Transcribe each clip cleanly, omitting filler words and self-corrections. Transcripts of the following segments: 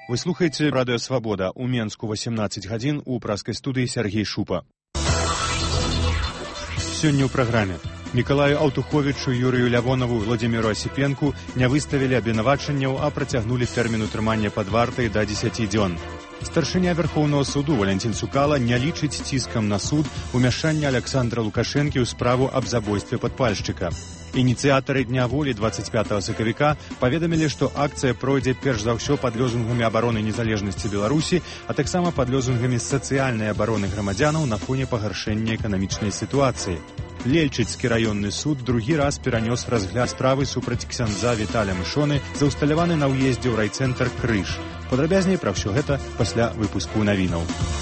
Вы слухаеце радыё «Свабода». У Менску 18 гадзін, у праскай студыі Сергей Шупа. Сёння ў праграме. Мікалаю Аўтуховічу, Юрыю Лявонаву, Владзіміру Асіпенку не выставілі абвінавачанняў, а працягнулі тэрмін утрымання пад вартай да 10 дзён. Старшыня Верхоўнага суду Валянцін Цукала не лічыць ціскам на суд умяшання Аляксандра Лукашэнкі ў справу аб забойстве падпальшчыка. Ініцыятары Дня волі 25 сакавіка паведамілі, што акцыя пройдзе перш за ўсё пад лозунгамі абароны незалежнасці Беларусі, а таксама пад лозунгамі сацыяльнай абароны грамадзянаў на фоне пагаршэння эканамічнай сітуацыі. Лельчыцкі раённы суд другі раз перанёс разгляд справы супраць ксяндза Віталя Мышоны, заўсталяваны на ўездзе ў райцэнтр Крыж. Падрабязней пра ўсё гэта пасля выпуску навінаў.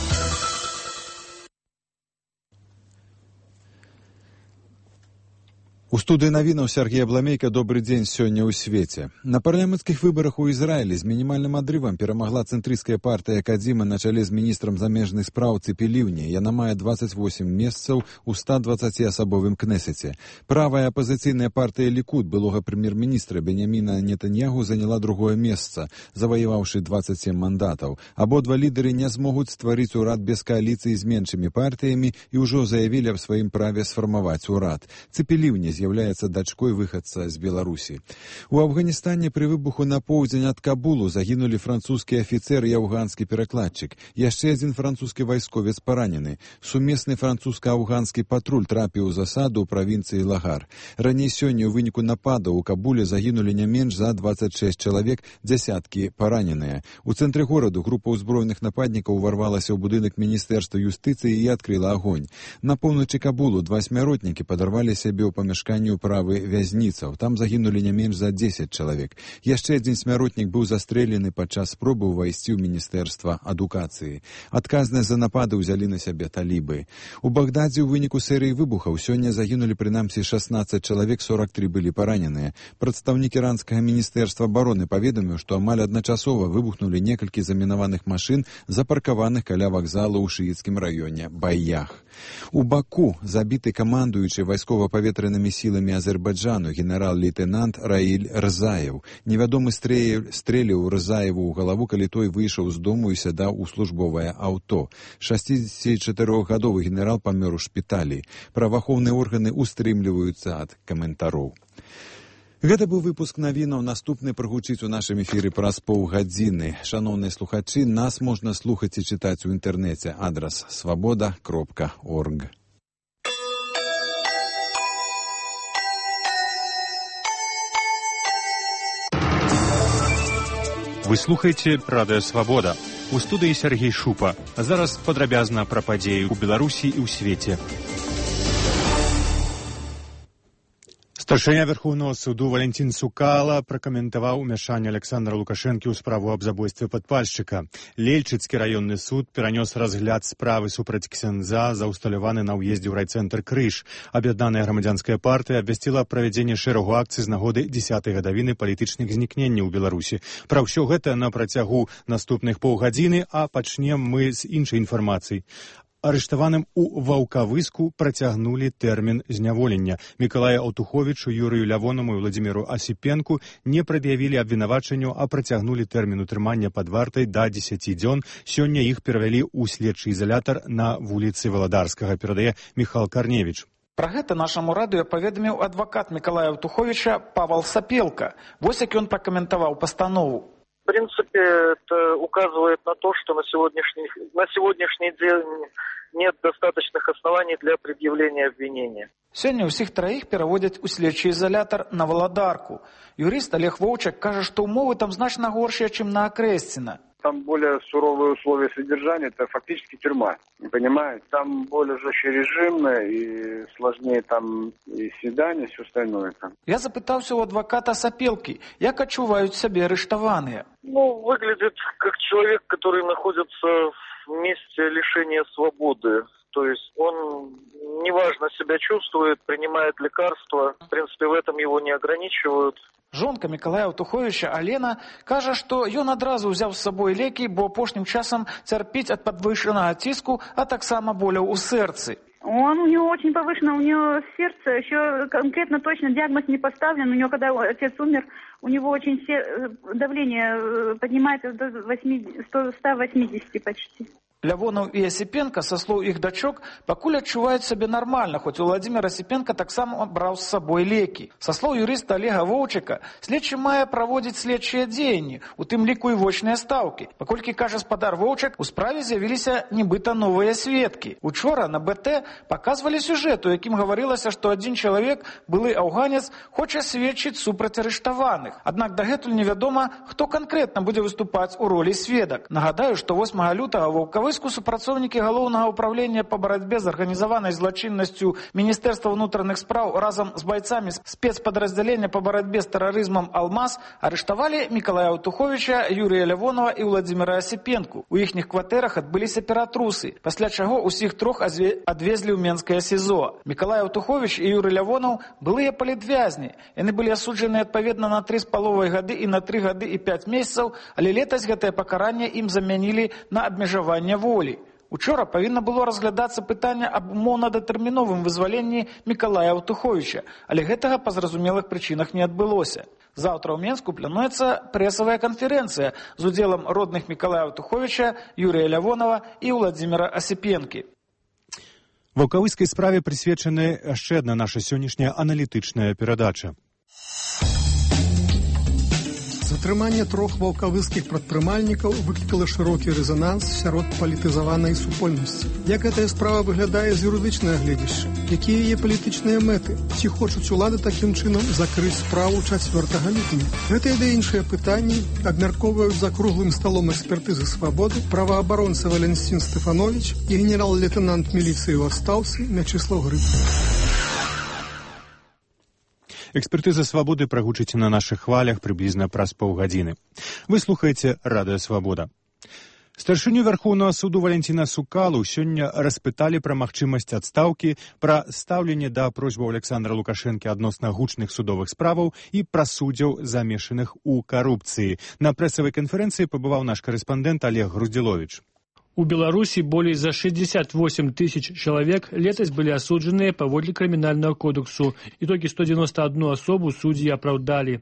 У студыі навінаў Сергей Абламейка. Добры дзень сёння ў свеце. На парламенцкіх выбарах у Ізраілі з мінімальным адрывам перамагла цэнтрысцкая партыя Кадзіма на чале з міністрам замежных спраў Цыпі Ліўні. Яна мае 28 месцаў у 120-асабовым кнесеце. Правая апазіцыйная партыя Лікуд былога прэм'ер-міністра Беньяміна Нетаньягу заняла другое месца, заваяваўшы 27 мандатаў. Абодва лідары не змогуць стварыць урад без кааліцыі з меншымі партыямі і ўжо заявілі аб сваім праве сфармаваць урад. Цыпі Ліўні з'яўляецца дачкой выхадца з Беларусі. У Афганістане пры выбуху на поўдзень ад Кабулу загінулі французскі афіцэр і афганскі перакладчык. Яшчэ адзін французскі вайсковец паранены. Сумесны французска-афганскі патруль трапіў у засаду ў правінцыі Лагар. Раней сёння ў выніку нападаў у Кабуле загінулі не менш за 26 чалавек, дзясяткі параненыя. У цэнтры гораду група ўзброеных нападнікаў уварвалася ў будынак міністэрства юстыцыі і адкрыла агонь. На поўначы Кабулу два смяротнікі падарвалі сябе ў памяшканні правы вязніцаў. Там загінулі не менш за 10 чалавек. Яшчэ адзін смяротнік быў застрэлены падчас спробы ўвайсці ў міністэрства адукацыі. Адказнасць за напады ўзялі на сябе талібы. У Багдадзе ў выніку серыі выбухаў сёння загінулі прынамсі 16 чалавек, 43 былі параненыя. Прадстаўнік іранскага міністэрства абароны паведаміў, што амаль адначасова выбухнулі некалькі замінаваных машын, запаркаваных каля вакзала ў шыіцкім раёне Баях. У Баку забіты камандуючы вайскова-паветранымі сіламі Азербайджану генерал-лейтенант Раіль Рзаев. Невядомы стрэліў Рзаеву ў галаву, калі той выйшаў з дому і сядаў у службовае аўто. 64-гадовы генерал памёр у шпіталі. Праваахоўныя органы устрымліваюцца ад каментароў. Гэта быў выпуск навінаў. Наступны прагучыць у нашым эфіры праз паўгадзіны. Шаноўныя слухачы, нас можна слухаць і чытаць у інтэрнэце. Адрас свабода.орг. Вы слухаеце радыё «Свабода». У студыі Сергей Шупа. А зараз падрабязна пра падзеі ў Беларусі і ў свеце. Старшыня Верхоўнага суду Валянцін Цукала пракаментаваў умяшанне Аляксандра Лукашэнкі ў справу аб забойстве падпальшчыка. Лельчыцкі раённы суд перанёс разгляд справы супраць ксяндза, заўсталяваны на ўездзе ў райцэнтр Крыж. Аб'яднаная грамадзянская партыя абвясціла правядзенне шэрагу акцый з нагоды 10-й гадавіны палітычных знікненняў у Беларусі. Пра ўсё гэта на працягу наступных паўгадзіны, а пачнем мы з іншай інфармацыі. Арыштаваным у Ваўкавыску працягнулі тэрмін зняволення. Мікалаю Аўтуховічу, Юрыю Лявонаму і Владзіміру Асіпенку не прад'явілі абвінавачанню, а працягнулі тэрмін утрымання пад вартай да 10 дзён. Сёння іх перавялі ў следчы ізалятар на вуліцы Валадарскага, перадае Міхал Карневіч. Пра гэта нашаму радыё паведаміў адвакат Мікалая Аўтуховіча Павал Сапелка. Вось як ён пракаментаваў пастанову. В принципе, это указывает на то, что на сегодняшний день нет достаточных оснований для предъявления обвинения. Сёння ўсіх траіх пераводзяць у следчы изолятор на Валадарку. Юрыст Олег Вовчак кажа, што ўмовы там значна горшыя, чым на Акрэсціна. Там более суровые условия содержания, это фактически тюрьма, понимаете? Там более жестче режим и сложнее там и свидания, все остальное там. Я запытаўся у адвоката Сапелки, як адчуваюць сябе арыштаваныя. Выглядит как человек, который находится в месте лишения свободы. То есть он неважно себя чувствует, принимает лекарства. В принципе, в этом его не ограничивают. Жонка Мікалая Аўтуховіча Алена кажа, што ён адразу ўзяў з сабой лекі, бо апошнім часам цярпіць ад падвышанага ціску, а таксама боляў у сэрцы. У него очень повышено, у него сердце, еще конкретно точно диагноз не поставлен. У него, когда отец умер, у него очень давление поднимается до 180 почти. Лявонов і Асіпенка, са слоў іх дачок, пакуль адчуваюць сабе нармальна, хоць Уладзімір Асіпенка таксама браў з сабой лекі. Са слоў юрыста Олега Воўчыка, следчы мае праводзіць следчыя дзеянні, у тым ліку і вочныя стаўкі. Паколькі кажа спадар Воўчык, у справе з'явіліся нібыта новыя сведкі. Учора на БТ паказвалі сюжэт, у якім гаварылася, што адзін чалавек, былы аўганец, хоча сведчыць супраць арыштаваных. Аднак дагэтуль невядома, хто канкрэтна будзе выступаць у ролі сведак. Нагадаю, што 8 лютага Ваўкавы супрацоўнікі галоўнага ўправлення па барацьбе з арганізаванай злачыннасцю Міністэрства ўнутраных спраў разам з байцамі спецпадраздзялення па барацьбе з тэрарызмам «Алмаз» арыштавалі Мікалая Аўтуховіча, Юрія Лявонова і Уладзіміра Асіпенку. У іхніх кватэрах адбыліся ператрусы, пасля чаго ўсіх трох адвезлі ў Менскае СІЗО. Мікалай Аўтуховіч і Юрый Лявонов былыя палітвязні. Яны былі асуджаныя адпаведна на 3,5 гады і на 3 гады і 5 месяцаў, але летась гэтае пакаранне ім замянілі на абмежаванне волі. Учора павінна было разглядацца пытанне аб умоўна-датэрміновым вызваленні Мікалая Аўтуховіча, але гэтага па зразумелых прычынах не адбылося. Заўтра ў Менску плануецца прэсавая канферэнцыя з удзелам родных Мікалая Аўтуховіча, Юрія Лявонова і Уладзіміра Асіпенкі. Ваўкавыскай справе прысвечана яшчэ адна наша сённяшняя аналітычная перадача. Затрыманне 3 ваўкавыскіх прадпрымальнікаў выклікала шырокі рэзананс сярод палітызаванай супольнасці. Як гэтая справа выглядае з юрыдычнага гледзяшча? Якія яе палітычныя мэты? Ці хочуць улады такім чынам закрыць справу 4 лютага? Гэтыя ды іншыя пытанні абмяркоўваюць за круглым сталом экспертызы «Свабоды» праваабаронца Валентин Стефанович і генерал-лейтенант міліцыі ў адстаўцы Мячыслаў Грыб. Экспертыза «Свабоды» прагучыць на нашых хвалях прыблізна праз паўгадзіны. Вы слухаеце Радыё Свабода. Старшыню Вярхоўнага суду Валентина Сукалу сёння распыталі пра магчымасць адстаўкі, пра стаўленне да просьбаў Александра Лукашэнкі адносна гучных судовых справаў і пра суддзяў, замешаных у карупцыі. На прэсавай канферэнцыі пабываў наш карэспандэнт Олег Груздзіловіч. У Беларусі болей за 68 тысяч чалавек летась былі асуджаныя паводле крымінальнага кодексу, і толькі 191 асобу суддзі апраўдалі.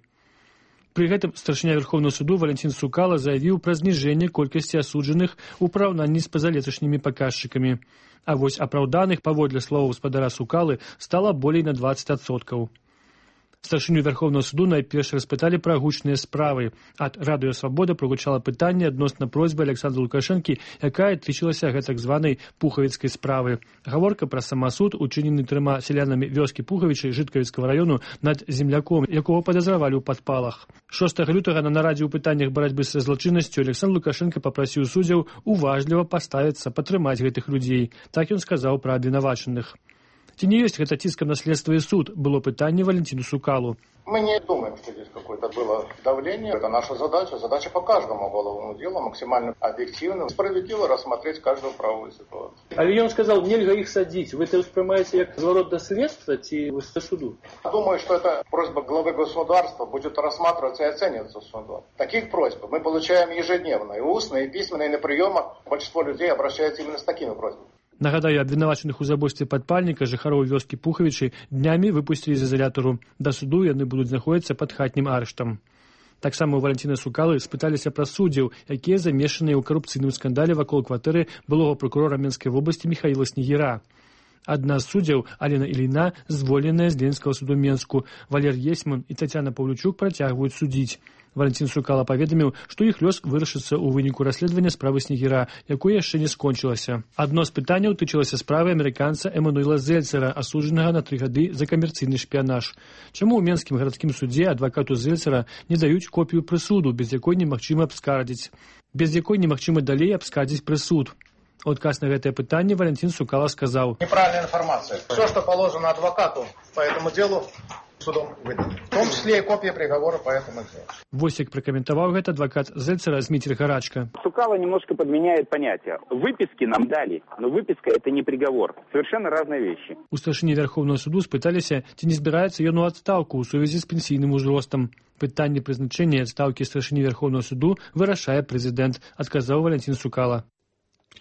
Пры гэтым старшыня Верховнага суду Валентин Сукала заявіў пра зніжэнне колькасці асуджаных у параўнанні з пазалеташнімі паказчыкамі. А вось апраўданых, паводле словаў спадара Сукалы, стала болей на 20%. Старшыню Верховнага суду найперш распыталі пра гучныя справы. Ад Радыё Свабода прагучала пытанне адносна просьбы Александра Лукашэнкі, якая тычылася гэтак званай пухавіцкай справы. Гаворка пра самасуд, учынены 3 сялянамі вёскі Пухавічай Жыткавіцкага раёну над земляком, якого падазравалі ў падпалах. 6 лютага на нарадзе ў пытаннях барацьбы са злачыннасцю Александр Лукашэнка папрасіў суддзяў уважліва паставіцца, падтрымаць гэтых людзей. Так ён сказаў пра абвінавачаных. Ці не ёсць гэта ціскам на следства і суд, было пытанне Валентину Сукалу. Мы не думаем, что здесь какое-то было давление. Это наша задача по каждому уголовному делу максимально объективно, справедливо рассмотреть каждую правовую ситуацию. Але ён сказал, нельга их садить. Вы это воспринимаете как разворот до следства ці до суду? Думаю, что эта просьба главы государства будет рассматриваться и оцениваться судом. Таких просьб мы получаем ежедневно, и устно, и письменно, и на приемах. Большинство людей обращаются именно с такими просьбами. Нагадаю, абвінавачаных у забойстве падпальніка жыхароў вёскі Пухавічай днямі выпусцілі з изолятару. Да суду яны будуць знаходзіцца пад хатнім арыштам. Таксама у Валентина Сукалы спыталіся пра суддзяў, якія замешаныя ў карупцыйным скандале вакол кватэры былога прокурора Менскай вобласці Михаіла Снегіра. Адна з суддзяў, Алена Іліна, звольненая з Ленінскага суду Менску. Валер Есман і Тацяна Паўлючук працягваюць судзіць. Валентин Сукала паведаміў, што іх лёс вырашыцца ў выніку расследавання справы Снегіра, якое яшчэ не скончылася. Адно з пытанняў тычылася справы амерыканца Эммануэла Зельцера, асуджанага на 3 гады за камерцыйны шпіянаж. Чаму ў Менскім гарадскім судзе адвакату Зельцера не даюць копію прысуду, без якой немагчыма абскардзіць? Без якой немагчыма далей абскардзіць прысуд? Адказ на гэтае пытанне Валентин Сукала сказаў: неправильная информация. Все, что положено адвокату по этому делу, судом выдано. В том числе и копия приговора по этому делу. Вось як пракаментаваў гэта адвокат Зельцера Зміцер Гарачка. Сукала немножко подменяет понятие. Выписки нам дали, но выписка это не приговор. Совершенно разные вещи. У старшыні Верховнага суду спыталіся, ці не збіраецца ён у адстаўку ў сувязі з пенсійным узростам. Пытанне прызначэння адстаўкі старшыні Верховнага суду вырашае прэзідэнт, адказаў Валентин Сукала.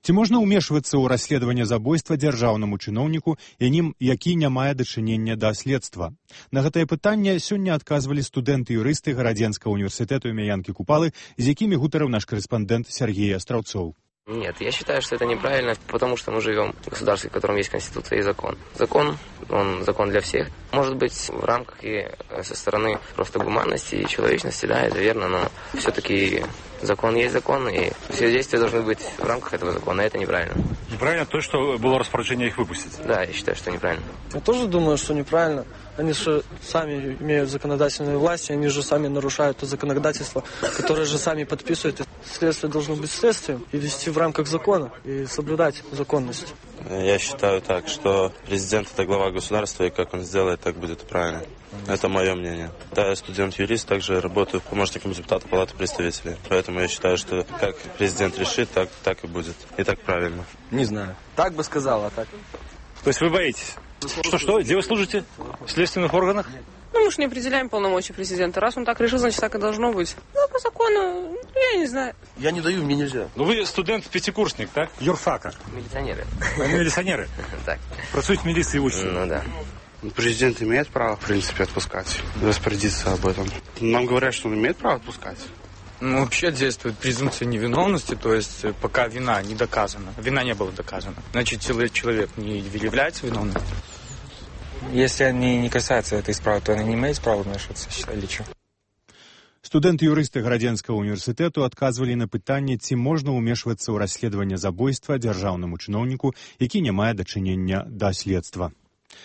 Ці можна ўмешвацца ў расследаванне забойства дзяржаўнаму чыноўніку, які не мае дачынення да следства? На гэтае пытанне сёння адказвалі студэнты-юрысты Гарадзенскага універсітэту імя Янкі Купалы, з якімі гутарыў наш карэспандэнт Сергей Астраўцоў. Нет, я считаю, что это неправильно, потому что мы живем в государстве, в котором есть Конституция и закон. Закон, он закон для всех. Может быть, в рамках и со стороны просто гуманности и человечности, да, это верно, но все-таки закон есть закон, и все действия должны быть в рамках этого закона, и это неправильно. Неправильно то, что было распоряжение их выпустить? Да, я считаю, что неправильно. Я тоже думаю, что неправильно. Они же сами имеют законодательную власть, и они же сами нарушают то законодательство, которое же сами подписывают. Следствие должно быть следствием и вести в рамках закона, и соблюдать законность. Я считаю так, что президент – это глава государства, и как он сделает, так будет правильно. Это мое мнение. Да, я студент-юрист, также работаю помощником депутата Палаты представителей. Поэтому я считаю, что как президент решит, так и будет. И так правильно. Не знаю. Так бы сказал, а так. То есть вы боитесь? Что? Где вы служите? В следственных органах? Ну, мы же не определяем полномочия президента. Раз он так решил, значит, так и должно быть. Ну, по закону, я не знаю. Я не даю, мне нельзя. Ну, вы студент-пятикурсник, так? Юрфака. Милиционеры. Милиционеры? Так. Працуют в милиции и учатся? Ну, да. Президент имеет право, в принципе, отпускать, распорядиться об этом. Нам говорят, что он имеет право отпускать. Ну, вообще действует презумпция невиновности, то есть пока вина не доказана, вина не была доказана, значит, человек не является виновным. Если они не касаются этой справы, то они не имеют права вмешиваться, считали, что? Студэнты-юрысты Гарадзенскага універсітэту адказвалі на пытанне, ці можна ўмешвацца ў расследаванне забойства дзяржаўнаму чыноўніку, які не мае дачынення да следства.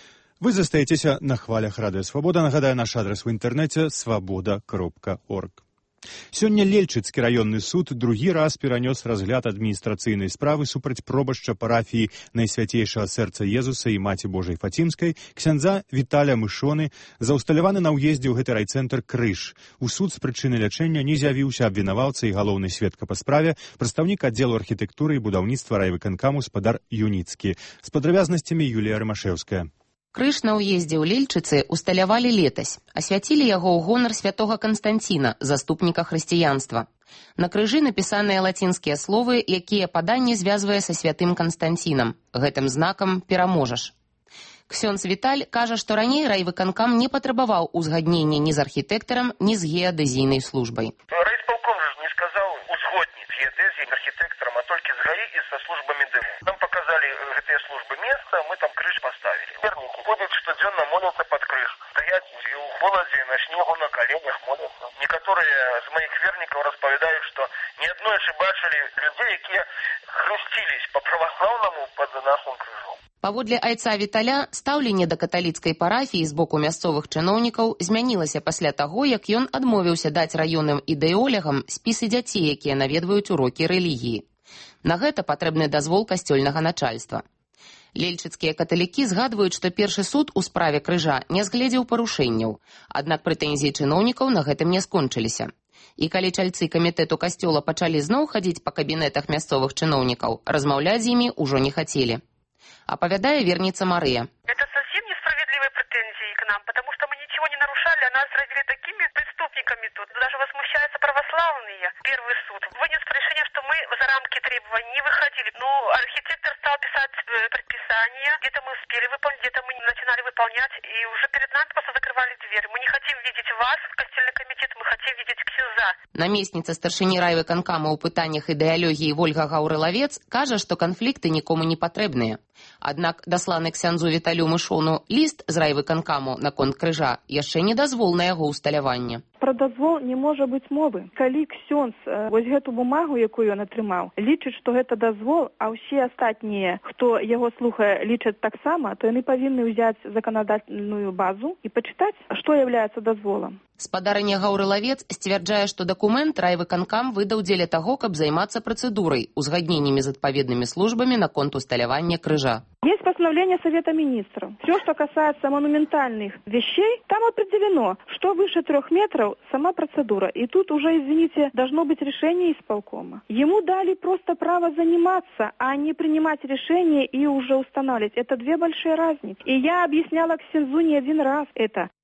Вы застаецеся на хвалях Радыё Свабода. Нагадаю, наш адрес в інтэрнэце свабода.орг. Сёння Лельчыцкі раённы суд другі раз перанёс разгляд адміністрацыйнай справы супраць пробашча парафіі Найсвяцейшага сэрца Езуса і Маці Божай Фацімскай ксяндза Віталя Мышоны за ўсталяваны на ўездзе ў гэты райцэнтр крыж. У суд з прычыны лячэння не з'явіўся абвінаваўца і галоўны сведка па справе, прадстаўнік аддзелу архітэктуры і будаўніцтва райвыканкаму спадар Юніцкі. З падрабязнасцямі Юлія Рымашэўская. Крыж на ўездзе ў Лельчыцы усталявалі летась, асвяцілі яго ў гонар святога Канстанціна, заступніка хрысціянства. На крыжы напісаныя лацінскія словы, якія паданне звязвае са святым Канстанцінам. Гэтым знакам пераможаш. Ксёндз Віталь кажа, што раней райвыканкам не патрабаваў узгаднення ні з архітэктарам, ні з геадэзійнай службай. Райисполком же не сказал узгоднить геодезии с архитектором, а только с ГАИ и со службами ДЭМ. Нам показали эти службы место, мы там крыш поставили. Верники ходят штоденно, молятся под крыш. Стоят и у холоде, на снегу, на коленях молятся. Некоторые из моих верников распавядают, что не однойчы бачили людей, которые хрестились по православному под нашим крыжом. Паводле айца Віталя, стаўленне да каталіцкай парафіі з боку мясцовых чыноўнікаў змянілася пасля таго, як ён адмовіўся даць раённым ідэолягам спісы дзяцей, якія наведваюць урокі рэлігіі. На гэта патрэбны дазвол касцёльнага начальства. Лельчыцкія каталікі згадваюць, што першы суд у справе крыжа не згледзеў парушэнняў, аднак прэтэнзіі чыноўнікаў на гэтым не скончыліся. І калі чальцы камітэту касцёла пачалі зноў хадзіць па кабінетах мясцовых чыноўнікаў, размаўляць з імі ўжо не хацелі. Апавядае верніца Марыя. Это совсем несправедливые претензии к нам, потому что мы ничего не нарушали, а нас сделали такими преступниками тут. Даже возмущаются православные. Первый суд вынес решение, что мы за рамки требований не выходили. Но архитектор стал писать предписания. Где-то мы успели выполнить, где-то мы не начинали выполнять. И уже перед нами просто закрывали дверь. Мы не хотим видеть вас, костельный комитет, мы хотим видеть ксюза. Намесніца старшыні райвыканкама ў пытаннях ідэалогіі Вольга Гаўрылавец кажа, што канфлікты нікому не патрэбныя. Аднак дасланы ксяндзу Віталю Мышону ліст з райвыканкаму наконт крыжа яшчэ не дазвол на яго ўсталяванне. Пра дазвол не можа быць мовы. Калі ксёндз вось гэту бумагу, якую ён атрымаў, лічыць, што гэта дазвол, а ўсе астатнія, хто яго слухае, лічаць таксама, то яны павінны ўзяць заканадательную базу і пачытаць, што являецца дазволам. Спадарыня Гаўрылавец сцвярджае, што дакумент райвыканкам выдаў дзеля таго, каб займацца працэдурай, узгадненнямі з адпаведнымі службамі наконт усталявання крыжа. Есть постановление Совета Министров. Все, что касается монументальных вещей, там определено, что выше 3 метров сама процедура. И тут уже, извините, должно быть решение исполкома. Ему дали просто право заниматься, а не принимать решение и уже устанавливать. Это две большие разницы. И я объясняла ксензу не один раз это.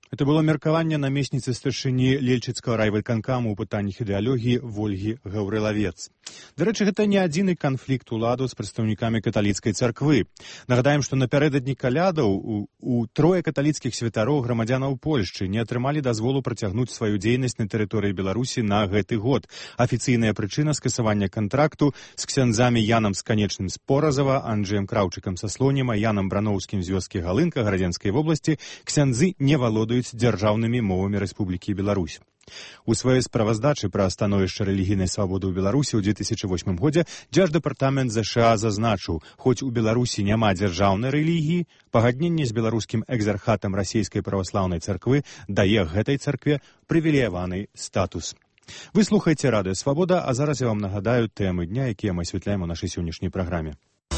Это было меркаванне намесніцы старшыні Лельчыцкага райвыканкаму ў пытаннях ідэалогіі Вольгі Гаўрылавец. Дарэчы, гэта не адзіны канфлікт уладу з прадстаўнікамі каталіцкай царквы. Нагадаем, што напярэдадні калядаў у трое каталіцкіх святароў грамадзянаў Польшчы не атрымалі дазволу працягнуць сваю дзейнасць на тэрыторыі Беларусі на гэты год. Афіцыйная прычына скасавання кантракту з ксяндзамі Янам Сканечным з Поразава, Анджэем Краўчыкам са Слоніма, Янам Брановскім з вёскі Галынка Гарадзенскай вобласці ксяндзы не валодаюць дзяржаўнымі мовамі Рэспублікі Беларусь. У сваёй справаздачы пра становішча рэлігійнай свабоды ў Беларусі ў 2008 годзе Дзярждэпартамент ЗША зазначыў, хоць у Беларусі няма дзяржаўнай рэлігіі, пагадненне з беларускім экзархатам расійскай праваслаўнай царквы дае гэтай царкве прывілеяваны статус. Вы слухаеце Радыё Свабода, а зараз я вам нагадаю тэмы дня, якія мы асвятляем у нашай сённяшняй праграме.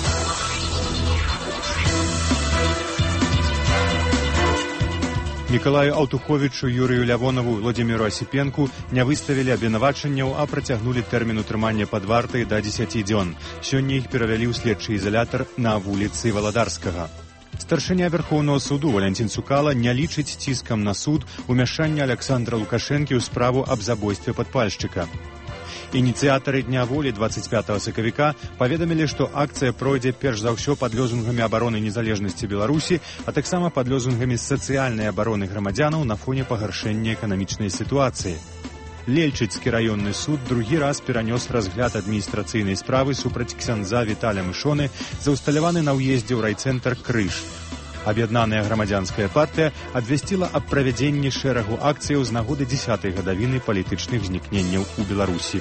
Мікалаю Аўтуховічу, Юрыю Лявонаву, Владзіміру Асіпенку не выставілі абвінавачанняў, а працягнулі тэрмін утрымання пад вартай да 10 дзён. Сёння іх перавялі ў следчы ізалятар на вуліцы Валадарскага. Старшыня Верхоўнага суду Валянцін Цукала не лічыць ціскам на суд умяшання Александра Лукашэнкі ў справу аб забойстве падпальшчыка. Ініцыятары Дня волі 25 сакавіка паведамілі, што акцыя пройдзе перш за ўсё пад лёзунгамі абароны незалежнасці Беларусі, а таксама пад лёзунгамі сацыяльнай абароны грамадзянаў на фоне пагаршэння эканамічнай сітуацыі. Лельчыцкі раённы суд другі раз перанёс разгляд адміністрацыйнай справы супраць ксяндза Віталя Мышоны за ўсталяваны на ўездзе ў райцэнтр Крыж. Аб'яднаная грамадзянская партыя абвясціла аб правядзенні шэрагу акцыяў з нагоды 10-й гадавіны палітычных знікненняў у Беларусі.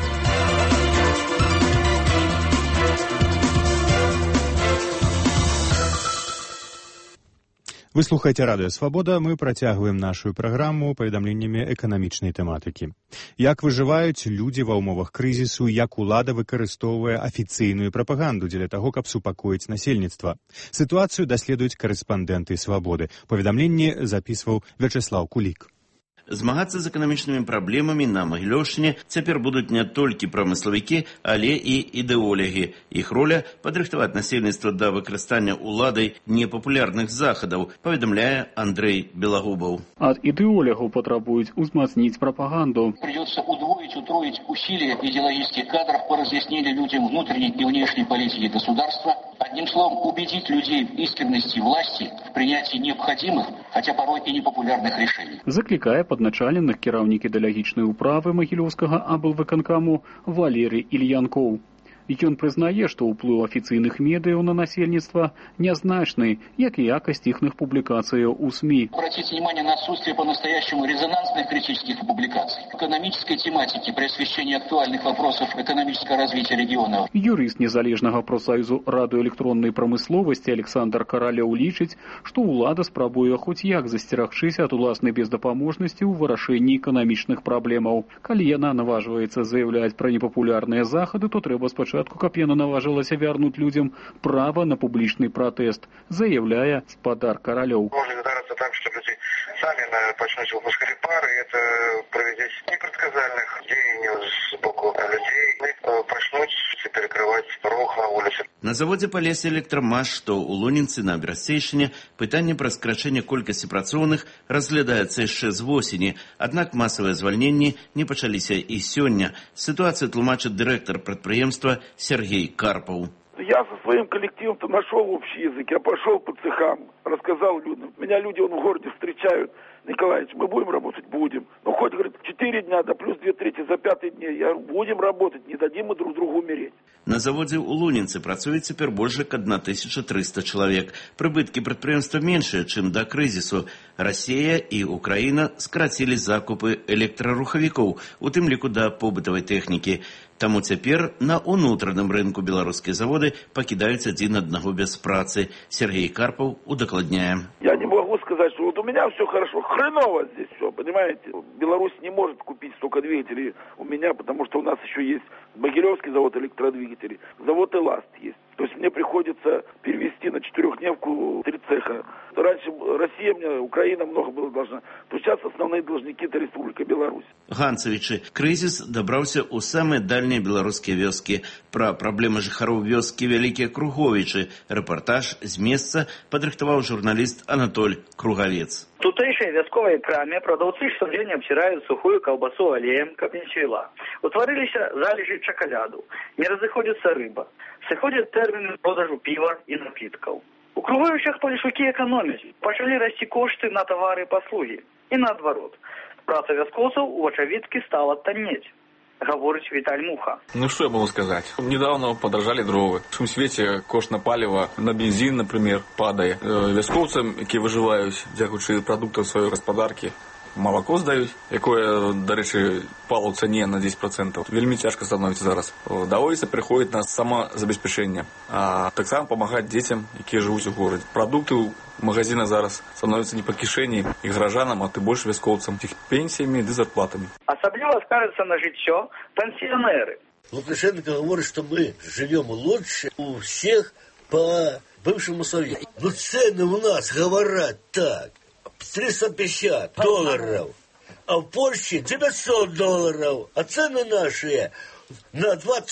Вы слухаеце Радыё Свабода, мы працягваем нашу праграму паведамленнямі эканамічнай тэматыкі. Як выжываюць людзі ва ўмовах крызісу, як улада выкарыстоўвае афіцыйную прапаганду дзеля таго, каб супакоіць насельніцтва. Сітуацыю даследуюць карэспандэнты Свабоды. Паведамленне запісваў Вячеслаў Кулік. Змагацца з эканамічнымі праблемамі на Магілёўшчыне цяпер будуць не толькі прамыславікі, але і ідэолягі. Іх роля – падрыхтаваць насельніцтва да выкарыстання уладай непапулярных захадаў, паведамляе Андрэй Белагубаў. Ад ідэолягаў патрабуюць узмацніць прапаганду. Придется удвоить, утроить усилия идеологических кадров по разъяснению людям внутренней и внешней политики государства. Одним словом, убедить людей в искренности власти в принятии необходимых, хотя порой и непопулярных решений. Заклікае падначаленых кіраўнік ідэалагічнай управы Магілёўскага аблвыканкаму Валерый Ільянкоў. Ён прызнае, што ўплыў афіцыйных медыяў на насельніцтва нязначны, як і якасць іхных публікацыяў у СМИ. Обратите внимание на отсутствие по-настоящему резонансных критических публикаций, экономической тематики при освещении актуальных вопросов экономического развития регионов. Юрыст незалежнага профсаюзу радыёэлектроннай прамысловасці Александр Каралёў лічыць, што ўлада спрабуе хоць як засцерагчыся ад уласнай бездапаможнасці ў вырашэнні эканамічных праблемаў. Калі яна наважваецца заяўляць пра непапулярныя захады, то трэба спачатку, каб яна наважылася вярнуць людзям права на публічны пратэст, заяўляе спадар Каралёў. Можна здарыцца так, што людзі самі пачнуць выпускаць пары, это правядзець непрадказальных дзеянняў з боку людзей, пачнуць перакрываць рух на вуліцы. На заводзе Палесе Электрамаш, што ў Лунінцы на Берасцейшчыне, пытанне пра скарачэнне колькасці працоўных разглядаецца яшчэ з восені, аднак масавыя звальненні не пачаліся і сёння. Сітуацыю тлумачыць дырэктар прадпрыемства Сергей Карпов. Я со своим коллективом-то нашел общий язык, я пошел по цехам, рассказал людям. Меня люди в городе встречают. Николаевич, мы будем работать? Будем. Ну, хоть, говорит, 4 дня, да плюс 2/3 за 5 дней. Я будем работать, не дадим мы друг другу умереть. На заводзе ў Лунінцы працуе цяпер больш як 1300 чалавек. Прыбыткі прадпрыемства меншыя, чым да крызісу. Расія і Украіна скарацілі закупы электрарухавікоў, у тым ліку да побытавай тэхнікі. Таму цяпер на ўнутраным рынку беларускія заводы пакідаюць адзін аднаго без працы. Сергей Карпов удакладняе. Я не могу сказать, что вот у меня все хорошо. Хреново здесь все, понимаете? Беларусь не может купить столько двигателей у меня, потому что у нас еще есть Могилевский завод электродвигателей, завод «Эласт» есть. То есть мне приходится перевести на 4-дневку 3 цеха. Раньше Россия мне, Украина много было должна. То сейчас основные должники – это Республика Беларусь. Ганцевичы, крызіс дабраўся ў самыя дальнія беларускія вёскі. Пра праблемы жыхароў вёскі Вялікія Круговічы. Рэпартаж з месца падрыхтаваў журналіст Анатоль Кругавец. тутэйшай вясковай краме прадаўцы штодзень абціраюць сухую каўбасу алеем, каб не цвіла. Утварыліся залежы чакаляду, не разыходзіцца рыба, сыходзяць тэрміны продажу піва і напіткаў. У кругуючых палішукі эканоміць, пачалі расці кошты на тавары і паслугі. І наадварот, праца вяскоўцаў у вачавіткі стала таннець, гаворыць Віталь Муха. Ну что я могу сказать? Недавно подорожали дровы. В свете кошт на паліва, на бензин, например, падае. Вяскоўцам, які выжываюць, дзякуючы прадуктам сваёй гаспадаркі, малако здаюць, якое, дарэчы, пало ў цане на 10%. Вельмі цяжка становіцца зараз. Даводзіцца прыходзіць на самазабеспячэнне, а таксама памагаць дзецям, якія жывуць у горадзе. Прадукты ў магазинах зараз становятся не по кишені і гражданам, а ты больш вяскоўцам, іх пенсіямі ды зарплатамі. Асабліва скажется на жыццё пенсионеры. Лукашенко говорит, что мы живем лучше у всех по бывшему Совету. Но цены у нас говорят так. $350, а в Польше $900, а цены наши на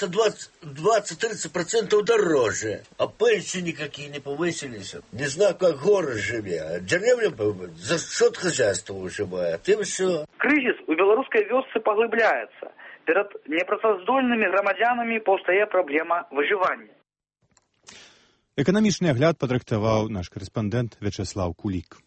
20-30% дороже. А пенсии никакие не повысились. Не знаю, как город живет. Деревня за счет хозяйства выживает. И все. Кризис у белорусской вёсцы поглыбляется. Перед непрацаздольными громадянами повстае проблема выживания. Эканамічны агляд падрыхтаваў наш корэспандэнт Вячеслав Кулик.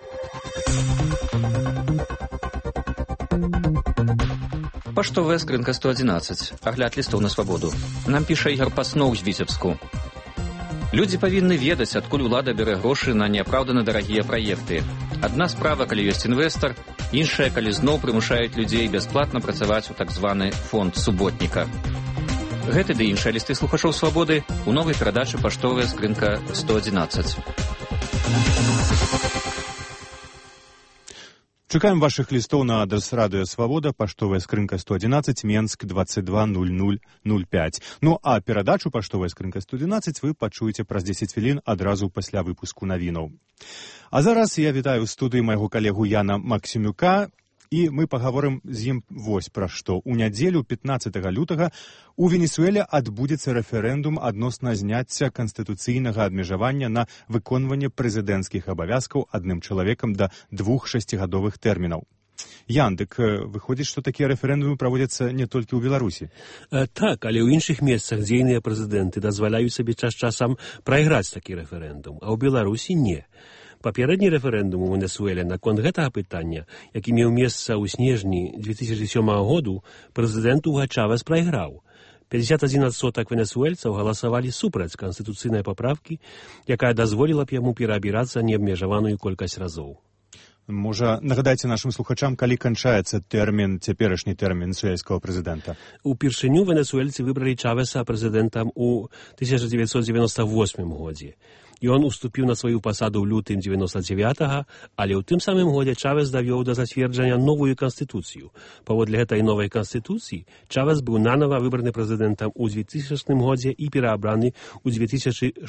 Паштовая скрынка 111. Агляд лістоў на свабоду. Нам піша Ігор Пасноў з Віцебску. Людзі павінны ведаць, адкуль улада бярэ грошы на неапраўдана дарагія праекты. Адна справа, калі ёсць інвестар, іншая, калі зноў прымушаюць людзей бясплатна працаваць у так званы фонд суботніка. Гэты ды іншыя лісты слухачоў свабоды у новай перадачы «Паштовая скрынка 111». Чакаем вашых лістоў на адрес радыё Свабода, паштовая скрынка 111, Менск 220005. Ну а перадачу «Паштовая скрынка 111» вы пачуеце праз 10 хвілін адразу пасля выпуску навінаў. А зараз я вітаю ў студыі майго калегу Яна Максімюка, і мы пагаворым з ім вось пра што. У нядзелю 15 лютага у Венесуэле адбудзецца рэферэндум адносна зняцця канстытуцыйнага абмежавання на выконванне прэзідэнцкіх абавязкаў адным чалавекам да 2 шасцігадовых тэрмінаў. Ян, дык выходзіць, што такія рэферэндумы праводзяцца не толькі ў Беларусі? Так, але ў іншых месцах дзейныя прэзідэнты дазваляюць сабе час-часам прайграць такі рэферэндум, а ў Беларусі не. Папередні рэферэндум у Венесуэле наконт гэтага пытання, які меў месца ў снежні 2007 году, прэзідэнт Уго Чавес прайграў. 51% венесуэльцаў галасавалі супраць канстытуцыйнай паправкі, якая дазволіла б яму пераабірацца неабмежаваную колькасць разоў. Можа, нагадайце нашым слухачам, калі канчаецца цяперашні тэрмін венесуэльскага прэзідэнта? Упершыню венесуэльцы выбралі Чавеса прэзідэнтам у 1998 годзе. І он уступіў на сваю пасаду ў лютым 99-го, але ў тым самым годзе Чавес давёў да зацверджання новую канстытуцыю. Паводле гэтай новай канстытуцыі Чавес быў нанова выбраны прэзідэнтам у 2000 годзе і пераабраны ў 2006.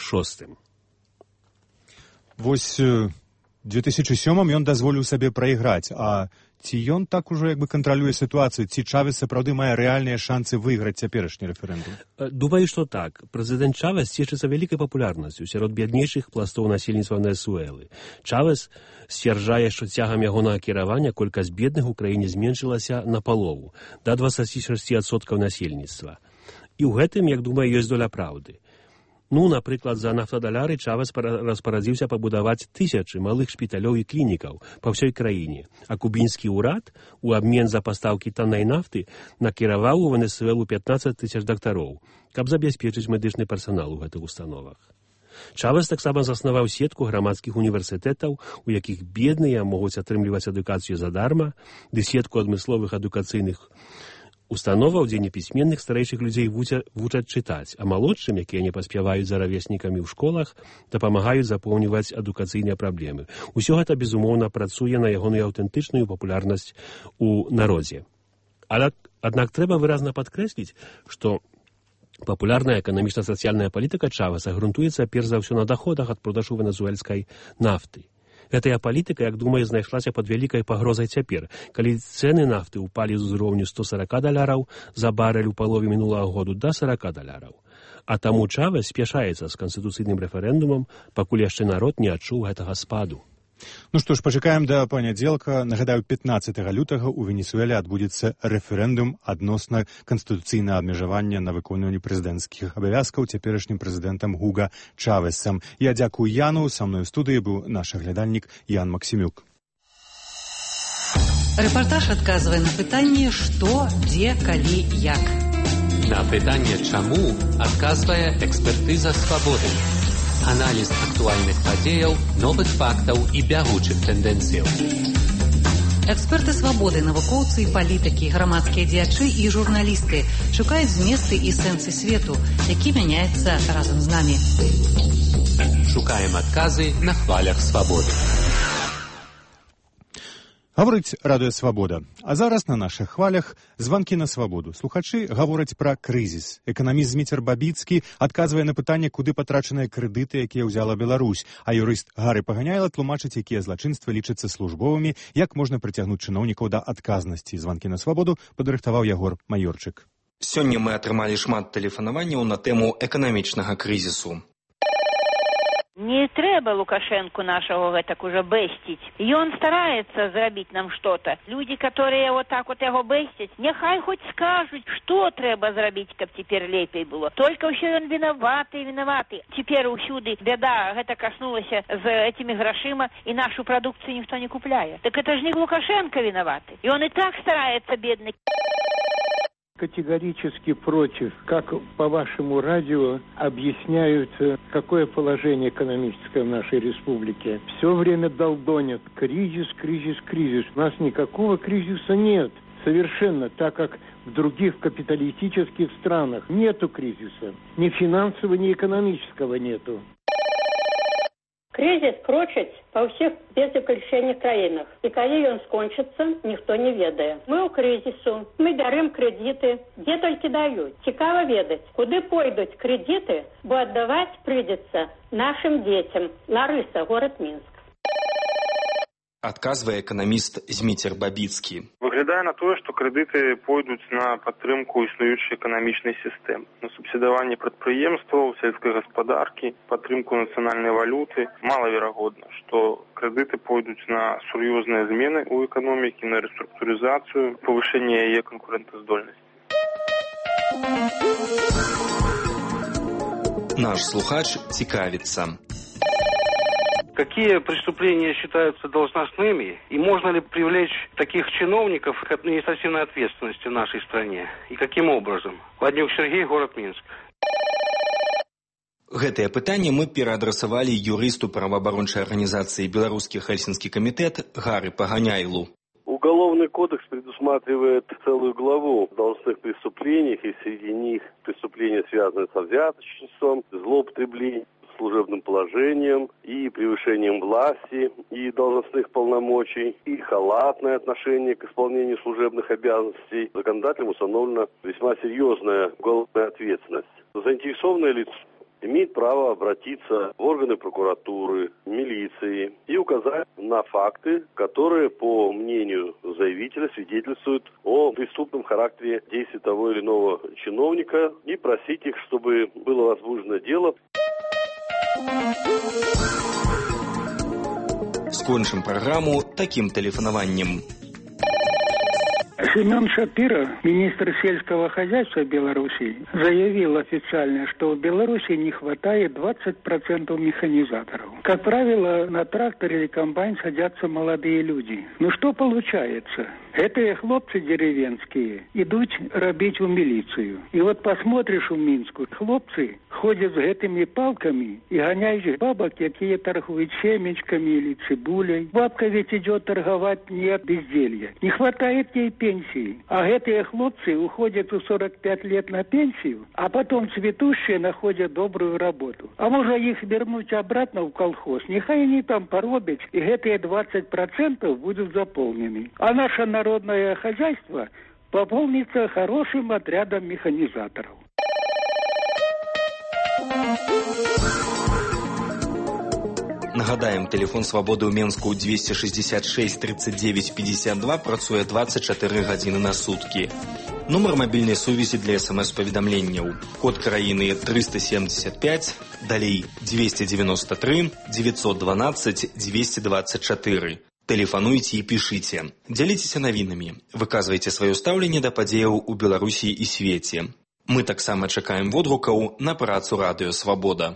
Вось 2007 ён дазволіў сабе прайграць, а ці ён так ужо як бы кантралюе сітуацыю, ці Чавес сапраўды мае рэальныя шансы выйграць цяперашні рэферэндум? Думаю, што так. Прэзідэнт Чавес цешыцца вялікай папулярнасцю сярод бяднейшых пластоў насельніцтва Венесуэлы. Чавес сцвярджае, што цягам ягонага кіравання колькасць бедных у краіне зменшылася напалову, да 26% насельніцтва. І ў гэтым, як думаю, ёсць доля праўды. Ну, напрыклад, за нафтадаляры Чавес распарадзіўся пабудаваць 1000 малых шпіталёў і клінікаў па ўсёй краіне, а кубінскі ўрад у абмен за пастаўкі таннай нафты накіраваў у Венесуэлу 15 000 дактароў, каб забяспечыць медычны персанал у гэтых установах. Чавес таксама заснаваў сетку грамадскіх універсітэтаў, у якіх бедныя могуць атрымліваць адукацыю задарма, ды сетку адмысловых адукацыйных установаў, дзе непісьменных старэйшых людзей вучаць чытаць, а малодшым, якія не паспяваюць за равеснікамі ў школах, дапамагаюць запоўніваць адукацыйныя праблемы. Усё гэта, безумоўна, працуе на ягоную аўтэнтычную папулярнасць у народзе. Аднак трэба выразна падкрэсліць, што папулярная эканамічна-сацыяльная палітыка Чавеса грунтуецца перш за ўсё на даходах ад продажу венесуэльскай нафты. Гэтая палітыка, як думаю, знайшлася пад вялікай пагрозай цяпер, калі цэны нафты ўпалі з узроўню $140 за барэль у палове мінулага году да $40. А таму Чавес спяшаецца з канстытуцыйным рэферэндумам, пакуль яшчэ народ не адчуў гэтага спаду. Ну што ж, пачакаем да панядзелка. Нагадаю, 15 лютага ў Венесуэле адбудзецца рэферэндум адносна канстытуцыйнага абмежавання на выконванне прэзідэнцкіх абавязкаў цяперашнім прэзідэнтам Гуга Чавесам. Я дзякую Яну, са мной у студыі быў наш аглядальнік Ян Максімюк. Рэпартаж адказвае на пытанне «Што, дзе, калі, як». На пытанне «Чаму» адказвае экспертыза «Свабоды». Аналіз актуальных падзеяў, новых фактаў і бягучых тэндэнцыяў. Эксперты «Свабоды», навукоўцы і палітыкі, грамадскія дзеячы і журналісты шукаюць зместы і сэнсы свету, які мяняецца разам з намі. Шукаем адказы на хвалях «Свабоды». Гаворыць радыё «Свабода». А зараз на нашых хвалях званкі на свабоду. Слухачы гавораць пра крызіс. Эканаміст Зміцер Бабіцкі адказвае на пытанне, куды патрачаныя крэдыты, якія ўзяла Беларусь. А юрыст Гары Паганяйла тлумачыць, якія злачынствы лічацца службовымі, як можна прыцягнуць чыноўнікаў да адказнасці. Званкі на свабоду падрыхтаваў Ягор Маёрчык. Сёння мы атрымалі шмат тэлефанаванняў на тэму эканамічнага крызісу. Не трэба Лукашенку нашего гэтак уже бэсціць. Ён стараецца зрабіць нам што-то. Людзі, которые вот так вот яго бэсцяць, няхай хоць скажуць, што трэба зрабіць, каб цяпер лепей было. Только ўсё ён вінаваты. Цяпер усюды бяда гэта каснулася з этими грашыма, і нашу прадукцыю ніхто не купляе. Так это ж не Лукашенко виноваты. И он и так старается, бедный. Категорически против, как по вашему радио объясняют, какое положение экономическое в нашей республике. Все время долдонят: кризис. У нас никакого кризиса нет. Совершенно, так как в других капиталистических странах нету кризиса. Ни финансового, ни экономического нету. Крызіс крочыць па ўсіх без выключэння краінах. І калі ён скончыцца, ніхто не ведае. Мы ў крызісу, мы бярым крэдіты, дзе толькі даюць. Цікава ведаць, куды пойдуць крэдіты, бо аддаваць прыйдзецца нашым дзецям. Ларыса, горад Мінск. Адказвае эканаміст Зміцер Бабіцкі. Выглядае на тое, што крэдыты пойдуць на падтрымку існуючай эканамічнай сістэмы, на субсідаванне прадпрыемстваў, сельскай гаспадаркі, падтрымку нацыянальнай валюты. Малаверагодна, што крэдыты пойдуць на сур'ёзныя змены ў эканомікі, на рэструктурызацыю, павышэнне яе канкурэнтаздольнасці. Наш слухач цікавіцца. Какие преступления считаются должностными, и можно ли привлечь таких чиновников к административной ответственности в нашей стране? И каким образом? Владимир Сергей, город Минск. Гэтае пытанне мы пераадрасавалі юрысту праваабарончай арганізацыі «Беларускі Хельсінскі комитет» Гары Паганяйлу. Уголовный кодекс предусматривает целую главу о должностных преступлениях, и среди них преступления, связанные со взяточничеством, злоупотреблением служебным положением и превышением власти и должностных полномочий, и халатное отношение к исполнению служебных обязанностей. Законодателем установлена весьма серьезная уголовная ответственность. Заинтересованное лицо имеет право обратиться в органы прокуратуры, милиции и указать на факты, которые, по мнению заявителя, свидетельствуют о преступном характере действий того или иного чиновника, и просить их, чтобы было возбуждено дело. Скончым праграму таким тэлефанаваннем. Семен Шапира, министр сельского хозяйства Беларуси, заявил официально, что в Беларуси не хватает 20% механизаторов. Как правило, на тракторе или комбайн садятся молодые люди. Ну что получается? Этые хлопцы деревенские идут робить в милицию. И вот посмотришь в Минску, хлопцы ходят с этими палками и гоняют бабок, которые торгуют семечками или цибулей. Бабка ведь идет торговать не от безделья. Не хватает ей пенсии. А этие хлопцы уходят в 45 лет на пенсию, а потом цветущие находят добрую работу. А можно их вернуть обратно в колхоз. Нехай они там поробят, и эти 20% будут заполнены. А наше народное хозяйство пополнится хорошим отрядом механизаторов. Нагадаем, телефон свабоды ў Менску 266 39 52 працуе 24 гадзіны на суткі. Нумар мабільнай сувязі для СМС-паведамленняў. Код краіны 375, далей 293 912 224. Тэлефануйце і пішыце. Дзяліцеся навінамі. Выказвайце сваё стаўленне да падзеяў у Беларусі і свеце. Мы таксама чакаем водгукаў на працу Радыё Свабода.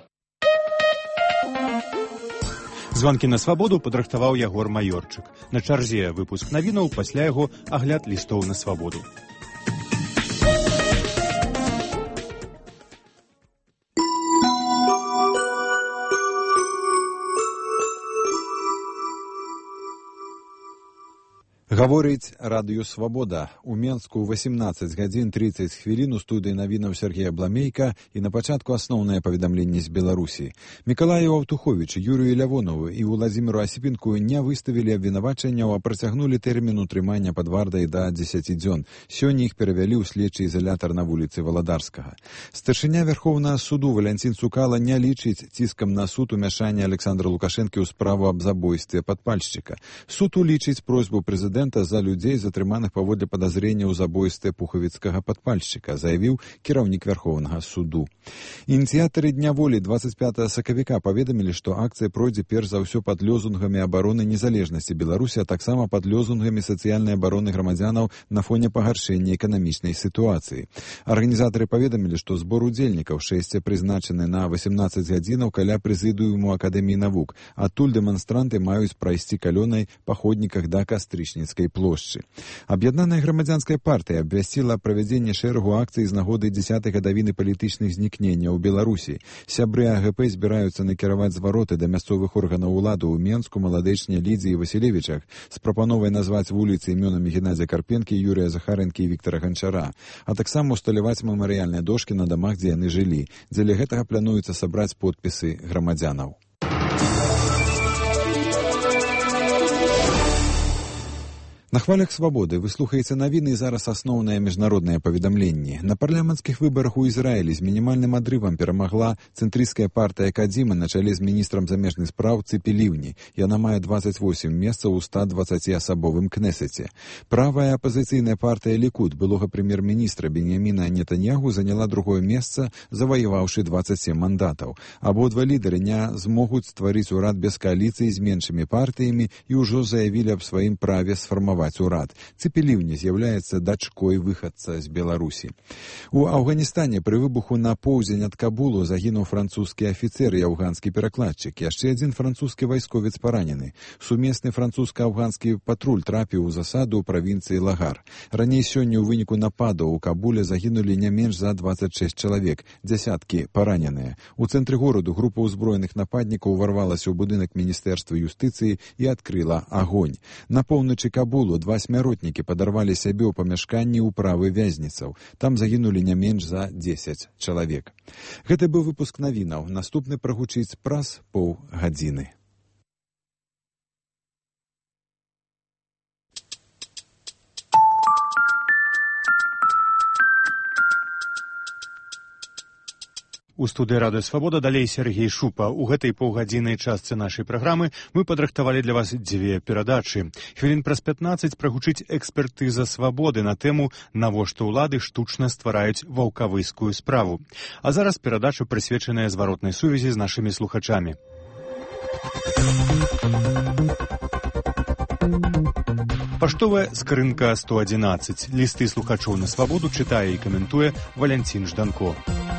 Званкі на свабоду падрыхтаваў Ягор Маёрчык. На чарзе выпуск навінаў, пасля яго агляд лістоў на свабоду. Гаворыць Радыё Свабода. У Менску ў 18 гадзін 30 хвілін у студыі навінаў Сергея Бламейка і на пачатку асноўнае паведамленне з Беларусі. Мікалаю Аўтуховічу, Юрію Лявонову і Владзіміру Асіпінку не выставілі абвінавачанняў, а працягнулі тэрмін утрымання пад вартай да 10 дзён. Сёння іх перавялі ў следчы изалятар на вуліцы Валадарскага. Старшыня Верховнага суду Валянцін Цукала не лічыць ціскам на суд умяшання Александра Лукашэнкі ў справу аб забойстве падпальшчыка. Суд улічыць просьбу прэзідэнта за людзей, затрыманых паводле падазрення ў забойстве пухавіцкага падпальшчыка, заявіў кіраўнік Верховнага суду. Ініцыятары Дня волі 25 сакавіка паведамілі, што акцыя пройдзе перш за ўсё пад лёзунгамі абароны незалежнасці Беларусі, а таксама пад лёзунгамі сацыяльнай абароны грамадзянаў на фоне пагаршэння эканамічнай сітуацыі. Арганізатары паведамілі, што збор удзельнікаў 6 прызначаны на 18 гадзінаў каля прэзідыуму Акадэміі навук. Адтуль дэманстранты маюць прайсці калёнай па ходніках да Кастрычніцкай плошчы. Аб'яднаная грамадзянская партыя абвясціла правядзенне шэрагу акцый з нагоды 10-й гадавіны палітычных знікненняў у Беларусі. Сябры АГП збіраюцца накіраваць звароты да мясцовых органаў улады ў Менску, Маладэчне, Лідзі і Васілевічах з прапановай назваць вуліцы імёнамі Геннадзя Карпенкі, Юрія Захарэнкі і Віктара Ганчара, а таксама усталяваць мемарыяльныя дошкі на дамах, дзе яны жылі. Дзеля гэтага плануецца сабраць подпісы грамадзянаў. На хвалях свабоды вы слухаеце навіны і зараз асноўнае міжнароднае паведамленне. На парламенцкіх выбарах у Ізраілі з мінімальным адрывам перамагла цэнтрысцкая партыя Кадзіма на чале з міністрам замежных спраў Ципи Ливни. Яна мае 28 месцаў у 120-асабовым кнесеце. Правая апазіцыйная партыя Лікуд былога прэм'ер-міністра Беньяміна Нетаньяху заняла другое месца, заваяваўшы 27 мандатаў. Абодва лідары не змогуць стварыць урад без кааліцыі з меншымі партыямі і ўжо заявілі аб сваім праве сфармаваць урад. Ципи Ливни з'яўляецца дачкой выхадца з Беларусі. У Афганістане пры выбуху на поўдзень ад Кабулу загінуў французскі афіцэр і афганскі перакладчык. Яшчэ адзін французскі вайсковец паранены. Сумесны французска-афганскі патруль трапіў у засаду ў правінцыі Лагар. Раней сёння ў выніку нападаў у Кабуле загінулі не менш за 26 чалавек, дзясяткі параненыя. У цэнтры гораду група ўзброеных нападнікаў уварвалася ў будынак міністэрства юстыцыі і адкрыла агонь. На поўначы Кабулу два смяротнікі падарвалі сябе ў памяшканні ўправы вязніцаў. Там загінулі не менш за 10 чалавек. Гэта быў выпуск навінаў. Наступны прагучыць праз паўгадзіны. У студыі Радыё Свабода далей Сергей Шупа. У гэтай паўгадзіннай частцы нашай праграмы мы падрыхтавалі для вас дзве перадачы. Хвілін праз 15 прагучыць экспертыза свабоды на тэму «Навошта ўлады штучна ствараюць ваўкавыскую справу». А зараз перадача прысвечаная зваротнай сувязі з нашымі слухачамі. Паштовая скрынка 111. Лісты слухачоў на свабоду чытае і каментуе Валянцін Жданко.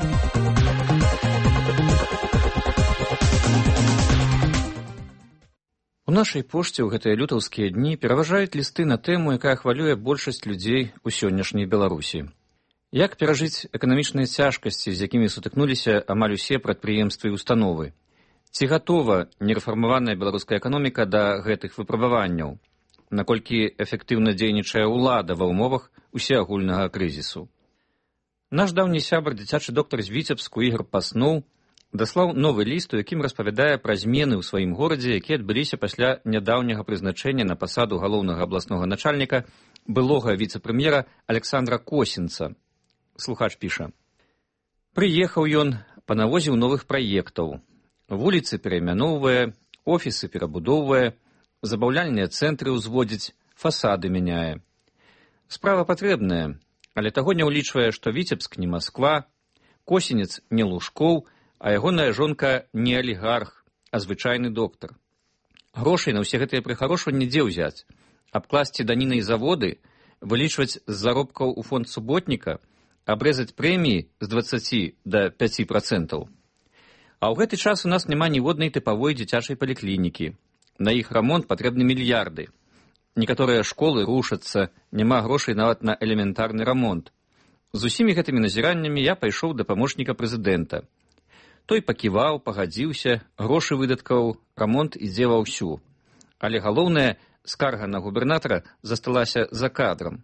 У нашай пошце ў гэтыя лютаўскія дні пераважаюць лісты на тэму, якая хвалюе большасць людзей у сённяшняй Беларусі. Як перажыць эканамічныя цяжкасці, з якімі сутыкнуліся амаль усе прадпрыемствы і установы? Ці гатова нерэфармаваная беларуская эканоміка да гэтых выпрабаванняў? Наколькі эфектыўна дзейнічае ўлада ва ўмовах усеагульнага крызісу? Наш даўні сябар, дзіцячы доктар з Віцебску Ігор Пасноў, даслаў новы ліст, у якім распавядае пра змены ў сваім горадзе, якія адбыліся пасля нядаўняга прызначэння на пасаду галоўнага абласнога начальніка былога віцэ-прэм'ера Александра Косінца. Слухач піша: «Прыехаў ён, панавозіў новых праектаў. Вуліцы пераймяноўвае, офісы перабудоўвае, забаўляльныя цэнтры ўзводзіць, фасады мяняе. Справа патрэбная, Але таго не ўлічвае, што Віцебск не Масква, Косінец не Лужкоў, а ягоная жонка не алігарх, а звычайны доктар. Грошай на ўсе гэтыя прыхарошванні дзе ўзяць? Абкласці данінай заводы, вылічваць з заробкаў у фонд суботніка, абрэзаць прэміі з 20 до 5%. А ў гэты час у нас няма ніводнай тыпавой дзіцячай паліклінікі. На іх рамонт патрэбны мільярды. Некаторыя школы рушацца, няма грошай нават на элементарны рамонт. З усімі гэтымі назіраннямі я пайшоў да памочніка прэзідэнта. Той паківаў, пагадзіўся, грошы выдаткаў, рамонт ідзе ва ўсю. Але галоўнае, скарга на губернатара засталася за кадрам.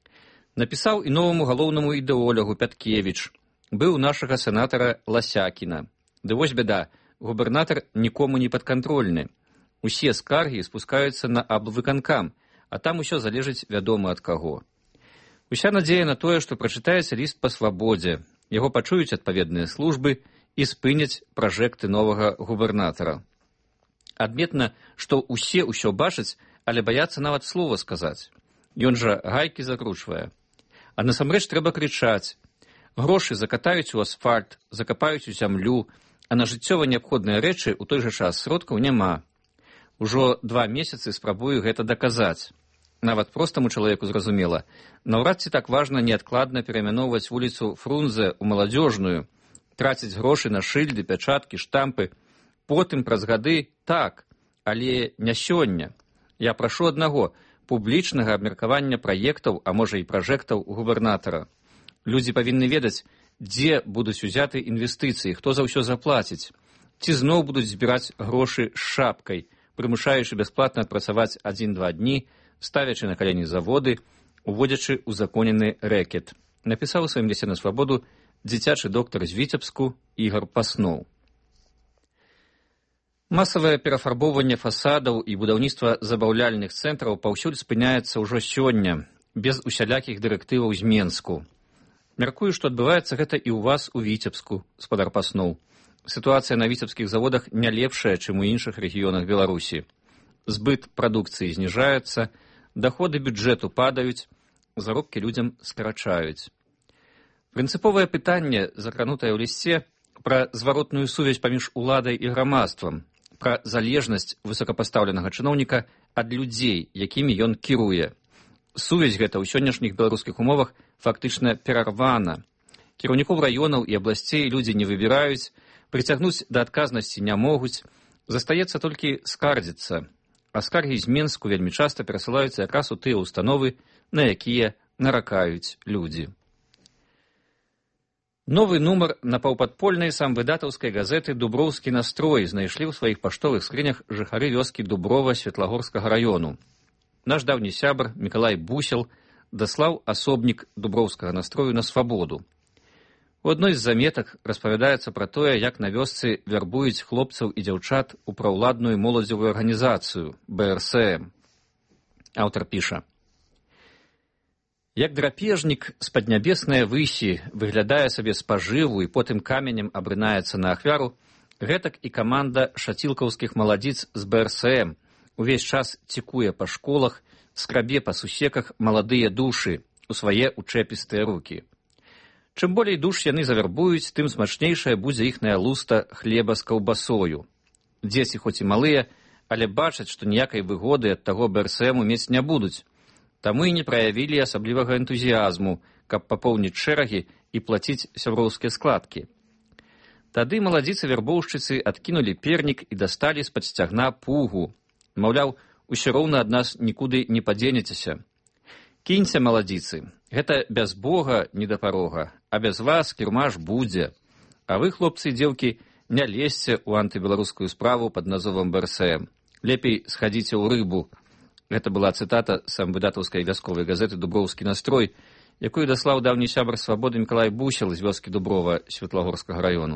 Напісаў і новаму галоўнаму ідэолягу Пяткевіч. Быў нашага сенатара Ласякіна. Ды вось бяда, губернатар нікому не падкантрольны. Усе скаргі спускаюцца на аблвыканкам, а там усё залежыць вядома ад каго. Уся надзея на тое, што прачытаецца ліст па свабодзе, яго пачуюць адпаведныя службы і спыняць пражэкты новага губернатара. Адметна, што ўсе ўсё бачаць, але баяцца нават слова сказаць. Ён жа гайкі закручвае. А насамрэч трэба крычаць. Грошы закатаюць у асфальт, закапаюць у зямлю, а на жыццёва неабходныя рэчы ў той жа час сродкаў няма. Ужо 2 месяцы спрабую гэта даказаць. Нават простаму чалавеку зразумела, наўрад ці так важна неадкладна пераймяноўваць вуліцу Фрунзе ў маладзёжную, траціць грошы на шыльды, пячаткі, штампы. Потым праз гады так, але не сёння. Я прашу аднаго публічнага абмеркавання праектаў, а можа і пражэктаў губернатара. Людзі павінны ведаць, дзе будуць узяты інвестыцыі, хто за ўсё заплаціць. Ці зноў будуць збіраць грошы з шапкай, прымушаючы бясплатна адпрацаваць 1-2 дні, ставячы на калені заводы, уводзячы узаконены рэкет. Напісаў у сваім лісце на свабоду дзіцячы доктар з Віцебску Ігор Пасноў. Масавае перафарбоўванне фасадаў і будаўніцтва забаўляльных цэнтраў паўсюль спыняецца ўжо сёння, без усялякіх дырэктываў з Менску. Мяркую, што адбываецца гэта і ў вас у Віцебску, спадар Пасноў. Сітуацыя на віцебскіх заводах не лепшая, чым у іншых рэгіёнах Беларусі. Збыт прадукцыі зніжаецца, даходы бюджэту падаюць, заробкі людзям скарачаюць. Прынцыповае пытанне, закранутае ў лісце, пра зваротную сувязь паміж уладай і грамадствам, пра залежнасць высокапастаўленага чыноўніка ад людзей, якімі ён кіруе. Сувязь гэта ў сённяшніх беларускіх умовах фактычна перарвана. Кіраўнікоў раёнаў і абласцей людзі не выбіраюць, прыцягнуць да адказнасці не могуць, застаецца толькі скардзіцца. А скаргі з Менску вельмі часта перасылаюцца якраз у тыя ўстановы, на якія наракаюць людзі. Новы нумар напаўпадпольнай самвыдатаўскай газеты «Дуброўскі настрой» знайшлі ў сваіх паштовых скрынях жыхары вёскі Дуброва Светлагорскага раёну. Наш даўні сябр Мікалай Бусел даслаў асобнік Дуброўскага настрою на свабоду. У адной з заметак распавядаецца пра тое, як на вёсцы вярбуюць хлопцаў і дзяўчат у праўладную моладзевую арганізацыю БРСМ. Аўтар піша: як драпежнік з паднябеснае высі выглядае сабе спажыву і потым каменем абрынаецца на ахвяру, гэтак і каманда шацілкаўскіх маладзіц з БРСМ увесь час цікуе па школах, скрабе па сусеках маладыя душы у свае учэпістыя рукі. Чым болей душ яны завярбуюць, тым смачнейшая будзе іхная луста хлеба з каўбасою. Дзеці хоць і малыя, але бачаць, што ніякай выгоды ад таго БРСМу мець не будуць. Таму і не праявілі асаблівага энтузіязму, каб папоўніць шэрагі і плаціць сяброўскія складкі. Тады маладзіцы-вярбоўшчыцы адкінулі пернік і дасталі з-пад сцягна пугу. Маўляў, усё роўна ад нас нікуды не падзенецеся. Кіньце, маладзіцы, гэта без Бога не да парога, а без вас кірмаш будзе. А вы, хлопцы і дзеўкі, не лезьце ў антыбеларускую справу пад назовам БРСМ. Лепей схадзіце ў рыбу. Гэта была цытата самвыдатаўскай вясковай газеты «Дуброўскі настрой», якую даслаў даўні сябар свабоды Мікалай Бусел з вёскі Дуброва Светлагорскага раёну.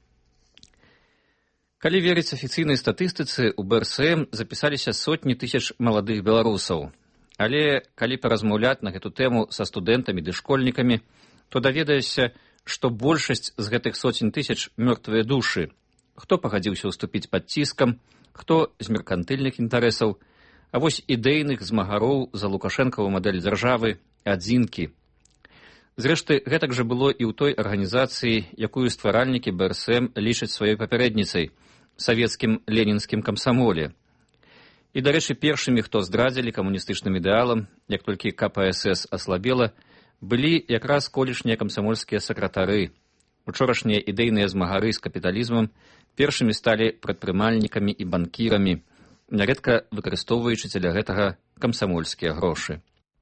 Калі верыць афіцыйнай статыстыцы, у БРСМ запісаліся сотні тысяч маладых беларусаў. Але калі паразмаўляць на гэту тэму са студэнтамі ды школьнікамі, то даведаешся, што большасць з гэтых соцень тысяч мёртвыя душы. Хто пагадзіўся ўступіць пад ціскам, хто з меркантыльных інтарэсаў, а вось ідэйных змагароў за лукашэнкаву мадэль дзяржавы адзінкі. Зрэшты, гэтак жа было і ў той арганізацыі, якую стваральнікі БРСМ лічаць сваёй папярэдніцай, савецкім ленінскім камсамоле. І, дарэчы, першымі, хто здрадзілі камуністычным ідэалам, як толькі КПСС аслабела, былі якраз колішнія камсамольскія сакратары. Учорашнія ідэйныя змагары з капіталізмам першымі сталі прадпрымальнікамі і банкірамі, нярэдка выкарыстоўваючы для гэтага камсамольскія грошы.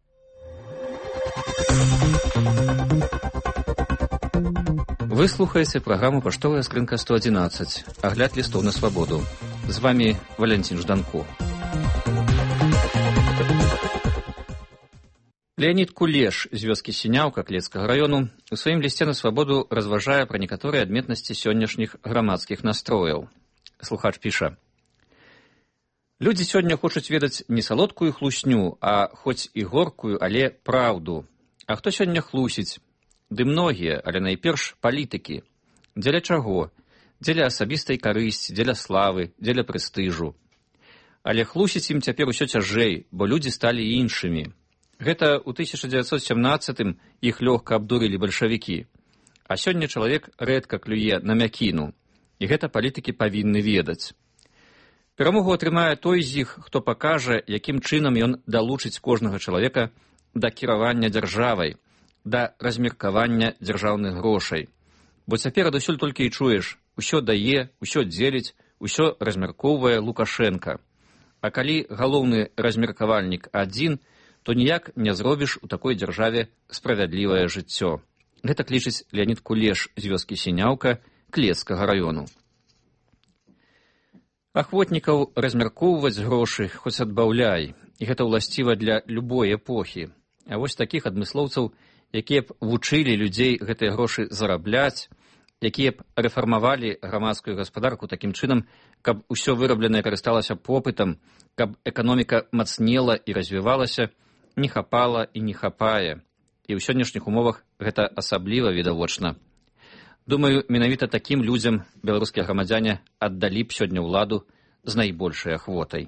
Вы слухаеце праграму «Паштовая скрынка 111», агляд лістоў на свабоду. З вами Валентин Жданко. Леонид Кулеш з вёскі Сіняўка Клецкага раёну у сваім лісце на свабоду разважае пра некаторыя адметнасці сённяшніх грамадскіх настрояў. Слухач піша: «Людзі сёння хочуць ведаць не салодкую хлусню, а хоць і горкую, але праўду. А хто сёння хлусіць? Ды многія, але найперш палітыкі. Дзеля чаго? Дзеля асабістай карысці, дзеля славы, дзеля прэстыжу. Але хлусіць ім цяпер усё цяжэй, бо людзі сталі іншымі. Гэта ў 1917-м іх лёгка абдурылі бальшавікі. А сёння чалавек рэдка клюе на мякіну. І гэта палітыкі павінны ведаць. Перамогу атрымае той з іх, хто пакажа, якім чынам ён далучыць кожнага чалавека да кіравання дзяржавай, да размеркавання дзяржаўных грошай. Бо цяпер адусюль толькі і чуеш: усё дае, усё дзеліць, усё размяркоўвае Лукашенка. А калі галоўны размеркавальнік адзін, то ніяк не зробіш у такой дзяржаве справядлівае жыццё. Гэта лічыць Леонид Кулеш з вёскі Сіняўка Клецкага раёну. Ахвотнікаў размяркоўваць грошы хоць адбаўляй, і гэта ўласціва для любой эпохі. А вось такіх адмыслоўцаў, якія б вучылі людзей гэтыя грошы зарабляць, якія б рэфармавалі грамадскую гаспадарку такім чынам, каб усё вырабленае карысталася попытам, каб эканоміка мацнела і развівалася, не хапала і не хапае. І ў сённяшніх умовах гэта асабліва відавочна. Думаю, менавіта такім людзям беларускія грамадзяне аддалі б сёння ўладу з найбольшай ахвотай.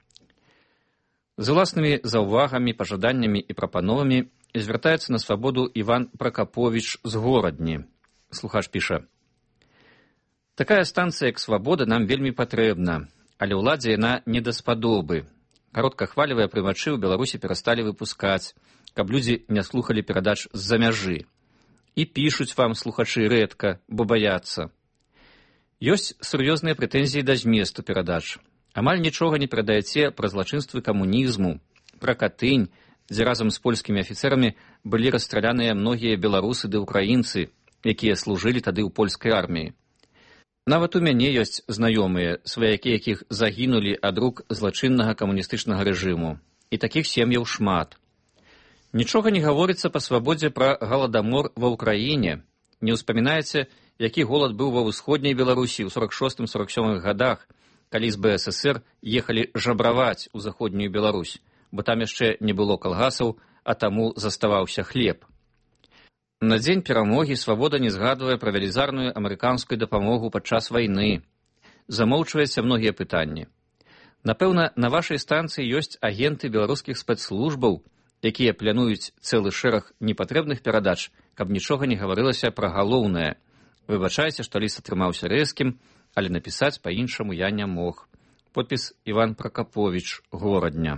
З уласнымі заўвагамі, пажаданнямі і прапановамі звяртаецца на свабоду Іван Пракаповіч з Горадні. Слухач піша: «Такая станцыя, як свабода, нам вельмі патрэбна, але ўладзе яна не даспадобы. Кароткахвалевыя прымачы ў Беларусі перасталі выпускаць, каб людзі не слухалі перадач з-за мяжы. І пішуць вам слухачы рэдка, бо баяцца. Ёсць сур'ёзныя прэтэнзіі да зместу перадач. Амаль нічога не перадаяце пра злачынствы камунізму, пра Катынь, дзе разам з польскімі афіцэрамі былі расстраляныя многія беларусы ды ўкраінцы, якія служылі тады ў польскай арміі. Нават у мяне ёсць знаёмыя, сваякі якіх загінулі ад рук злачыннага камуністычнага рэжыму. І такіх сем'яў шмат. Нічога не гаворыцца па свабодзе пра галадамор ва ўкраіне. Не ўспамінаеце, які голад быў ва ўсходняй Беларусі ў 46-47 гадах, калі з БССР ехалі жабраваць у заходнюю Беларусь, бо там яшчэ не было калгасаў, а таму заставаўся хлеб. На дзень перамогі свабода не згадвае пра велізарную амерыканскую дапамогу падчас вайны. Замоўчваецца многія пытанні. Напэўна, на вашай станцыі ёсць агенты беларускіх спецслужбаў, якія плануюць цэлы шэраг непатрэбных перадач, каб нічога не гаварылася пра галоўнае. Выбачайце, што ліст атрымаўся рэзкім, але напісаць па-іншаму я не мог. Подпіс Іван Пракаповіч, Горадня.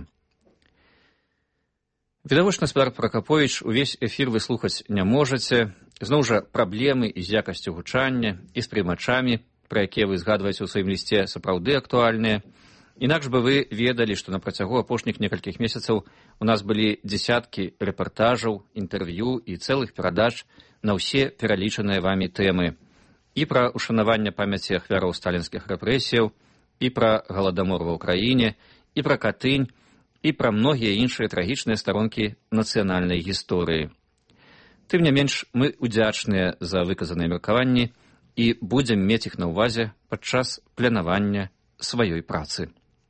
Відавочна, спадар Пракаповіч, увесь эфір вы слухаць не можаце. Зноў жа, праблемы і з якасцю гучання, і з прымачамі, пра якія вы згадваеце ў сваім лісце, сапраўды актуальныя. Інакш бы вы ведалі, што на працягу апошніх некалькіх месяцаў у нас былі дзесяткі рэпартажаў, інтэрв'ю і цэлых перадач на ўсе пералічаныя вамі тэмы. І пра ушанаванне памяці ахвяраў сталінскіх рэпрэсіяў, і пра галадамор ва ўкраіне, і пра Катынь, і пра многія іншыя трагічныя старонкі нацыянальнай гісторыі. Тым не менш, мы удзячныя за выказаныя меркаванні і будзем мець іх на ўвазе падчас планавання сваёй працы.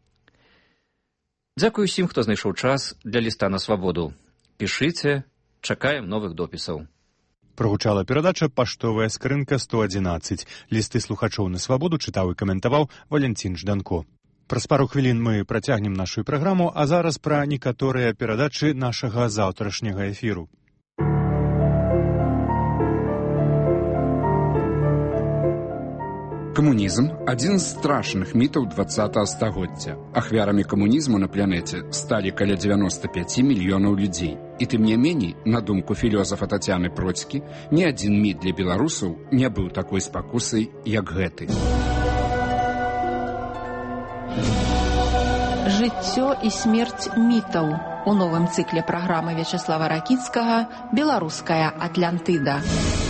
Дзякую усім, хто знайшоў час для ліста на свабоду. Пішыце, чакаем новых допісаў. Прогучала перадача «Паштовая скрынка 111». Лісты слухачоў на свабоду чытаў і каментаваў Валентин Жданко. Праз пару хвілін мы працягнем нашу праграму, а зараз пра некаторыя перадачы нашага заўтрашняга эфіру. Камунізм – адзін з страшных мітаў 20-го стагоддзя. Ахвярамі камунізму на планеце сталі каля 95 мільёнаў людзей. І тым не меней, на думку філёзафа Тацяны Процькі, ні адзін міт для беларусаў не быў такой спакусай, як гэты. Жыццё і смерць мітаў. У новым цыкле праграмы Вячеслава Ракіцкага «Беларуская Атлантыда».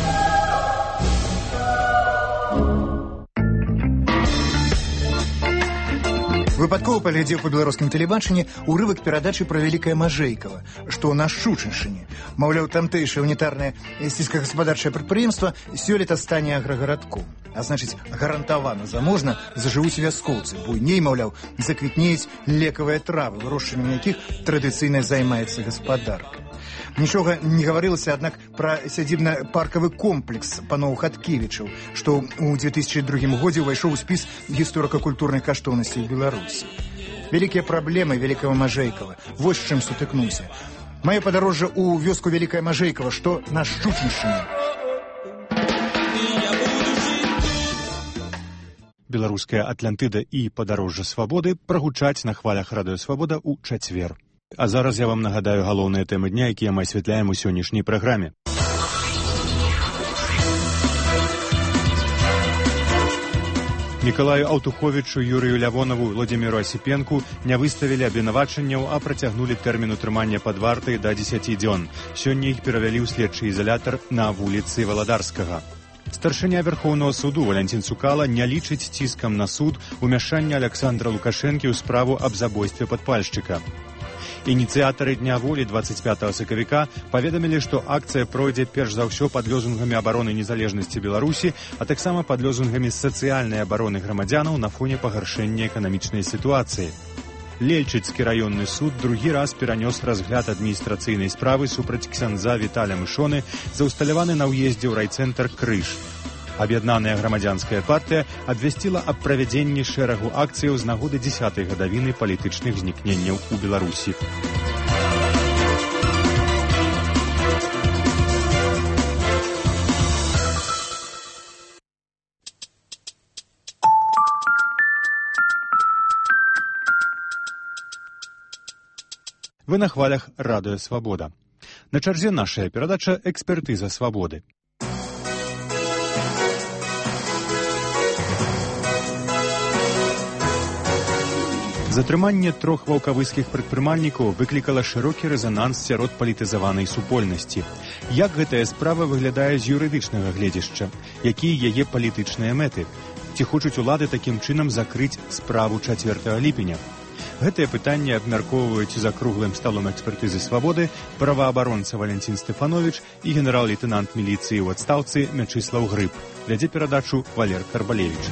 Выпадкова паглядзеў па беларускім тэлебачанні ўрывак перадачы пра вялікае Мажэйкава, што на Шчучыншчыне. Маўляў, тамтэйшае унітарнае сельскагаспадарчае прадпрыемства сёлета стане аграгарадком. А значыць, гарантавана заможна зажывуць вяскоўцы. Буйней, маўляў, заквітнеюць лекавыя травы, вырошчваннем якіх традыцыйна займаецца гаспадарка. Нічога не гаварылася, аднак, пра сядзібна-паркавы комплекс паноў Хаткевічаў, што ў 2002 годзе ўвайшоў у спіс гісторыка-культурных каштоўнасцей Беларусі. Вялікія праблемы вялікага Мажэйкава. Вось з чым сутыкнуўся. Маё падарожжа ў вёску Вялікае Мажэйкава, што на Шчучыншчыне. Беларуская Атлантыда і падарожжа свабоды прагучаць на хвалях радыё Свабода ў чацвер. А зараз я вам нагадаю галоўныя тэмы дня, якія мы асвятляем у сённяшняй праграме. Мікалаю Аўтуховічу, Юрыю Лявонаву, Владзіміру Асіпенку не выставілі абвінавачанняў, а працягнулі тэрмін утрымання пад вартай да 10 дзён. Сёння іх перавялі ў следчы ізалятар на вуліцы Валадарскага. Старшыня Верхоўнага суду Валянцін Цукала не лічыць ціскам на суд умяшання Александра Лукашэнкі ў справу аб забойстве падпальшчыка. Ініцыятары Дня волі 25 сакавіка паведамілі, што акцыя пройдзе перш за ўсё пад лозунгамі абароны незалежнасці Беларусі, а таксама пад лозунгамі сацыяльнай абароны грамадзянаў на фоне пагаршэння эканамічнай сітуацыі. Лельчыцкі раённы суд другі раз перанёс разгляд адміністрацыйнай справы супраць ксяндза Віталя Мышоны за ўсталяваны на ўездзе ў райцэнтр Крыж. Аб'яднаная грамадзянская партыя абвясціла аб правядзенні шэрагу акцыяў з нагоды 10-й гадавіны палітычных знікненняў у Беларусі. Вы на хвалях радыё Свабода. На чарзе нашая перадача «Экспертыза свабоды». Затрыманне 3 ваўкавыскіх прадпрымальнікаў выклікала шырокі рэзананс сярод палітызаванай супольнасці. Як гэтая справа выглядае з юрыдычнага гледзяшча? Якія яе палітычныя мэты? Ці хочуць улады такім чынам закрыць справу 4 ліпеня? Гэтае пытанне абмяркоўваюць за круглым сталом экспертызы свабоды праваабаронца Валянцін Стэфановіч і генерал-лейтэнант міліцыі ў адстаўцы Мячыслаў Грыб. Вядзе перадачу Валер Карбалевіч.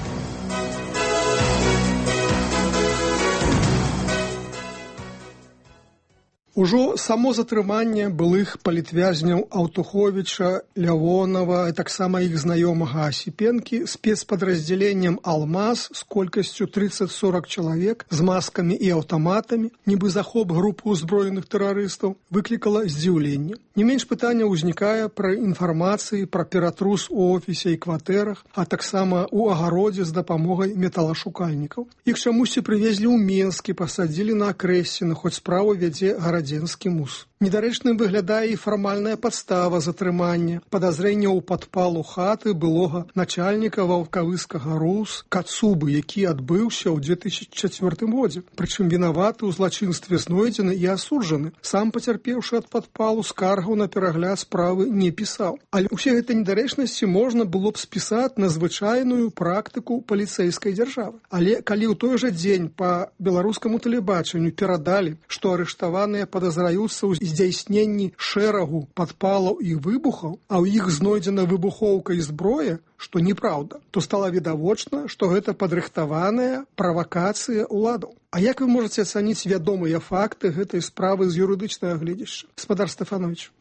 Ужо само затрыманне былых палітвязняў Аўтуховіча, Лявонава, і таксама іх знаёмага Асіпенкі спецпадраздзяленнем «Алмаз» з колькасцю 30-40 чалавек з маскамі і аўтаматамі, нібы захоп групы ўзброеных тэрарыстаў, выклікала здзіўленне. Не менш пытання ўзнікае пра інфармацыі пра ператрус у офісе і кватэрах, а таксама ў агародзе з дапамогай металашукальнікаў. Іх чамусьці прывезлі ў Менск і пасадзілі на Акрэсціна, хоць справу вядзе гарадзенскі мус. Недарэчным выглядае і фармальная падстава затрымання, падазрэння ў падпалу хаты былога начальніка ваўкавыскага РУС Кацубы, які адбыўся ў 2004 годзе. Прычым вінаваты ў злачынстве знойдзены і асуджаны. Сам пацярпеўшы ад падпалу скаргаў на перагляд справы не пісаў. Але ўсе гэтыя недарэчнасці можна было б спісаць на звычайную практыку паліцэйскай дзяржавы. Але калі ў той жа дзень па беларускаму тэлебачанню перадалі, што арыштаваныя падазраюцца ў здзяйсненні шэрагу падпалаў і выбухаў, а ў іх знойдзена выбухоўка і зброя, што неправда, то стала відавочна, што гэта падрыхтаваная правакацыя ўладаў. А як вы можаце ацаніць вядомыя факты гэтай справы з юрыдычнага гледзяшча? Гаспадар Стэфановіч.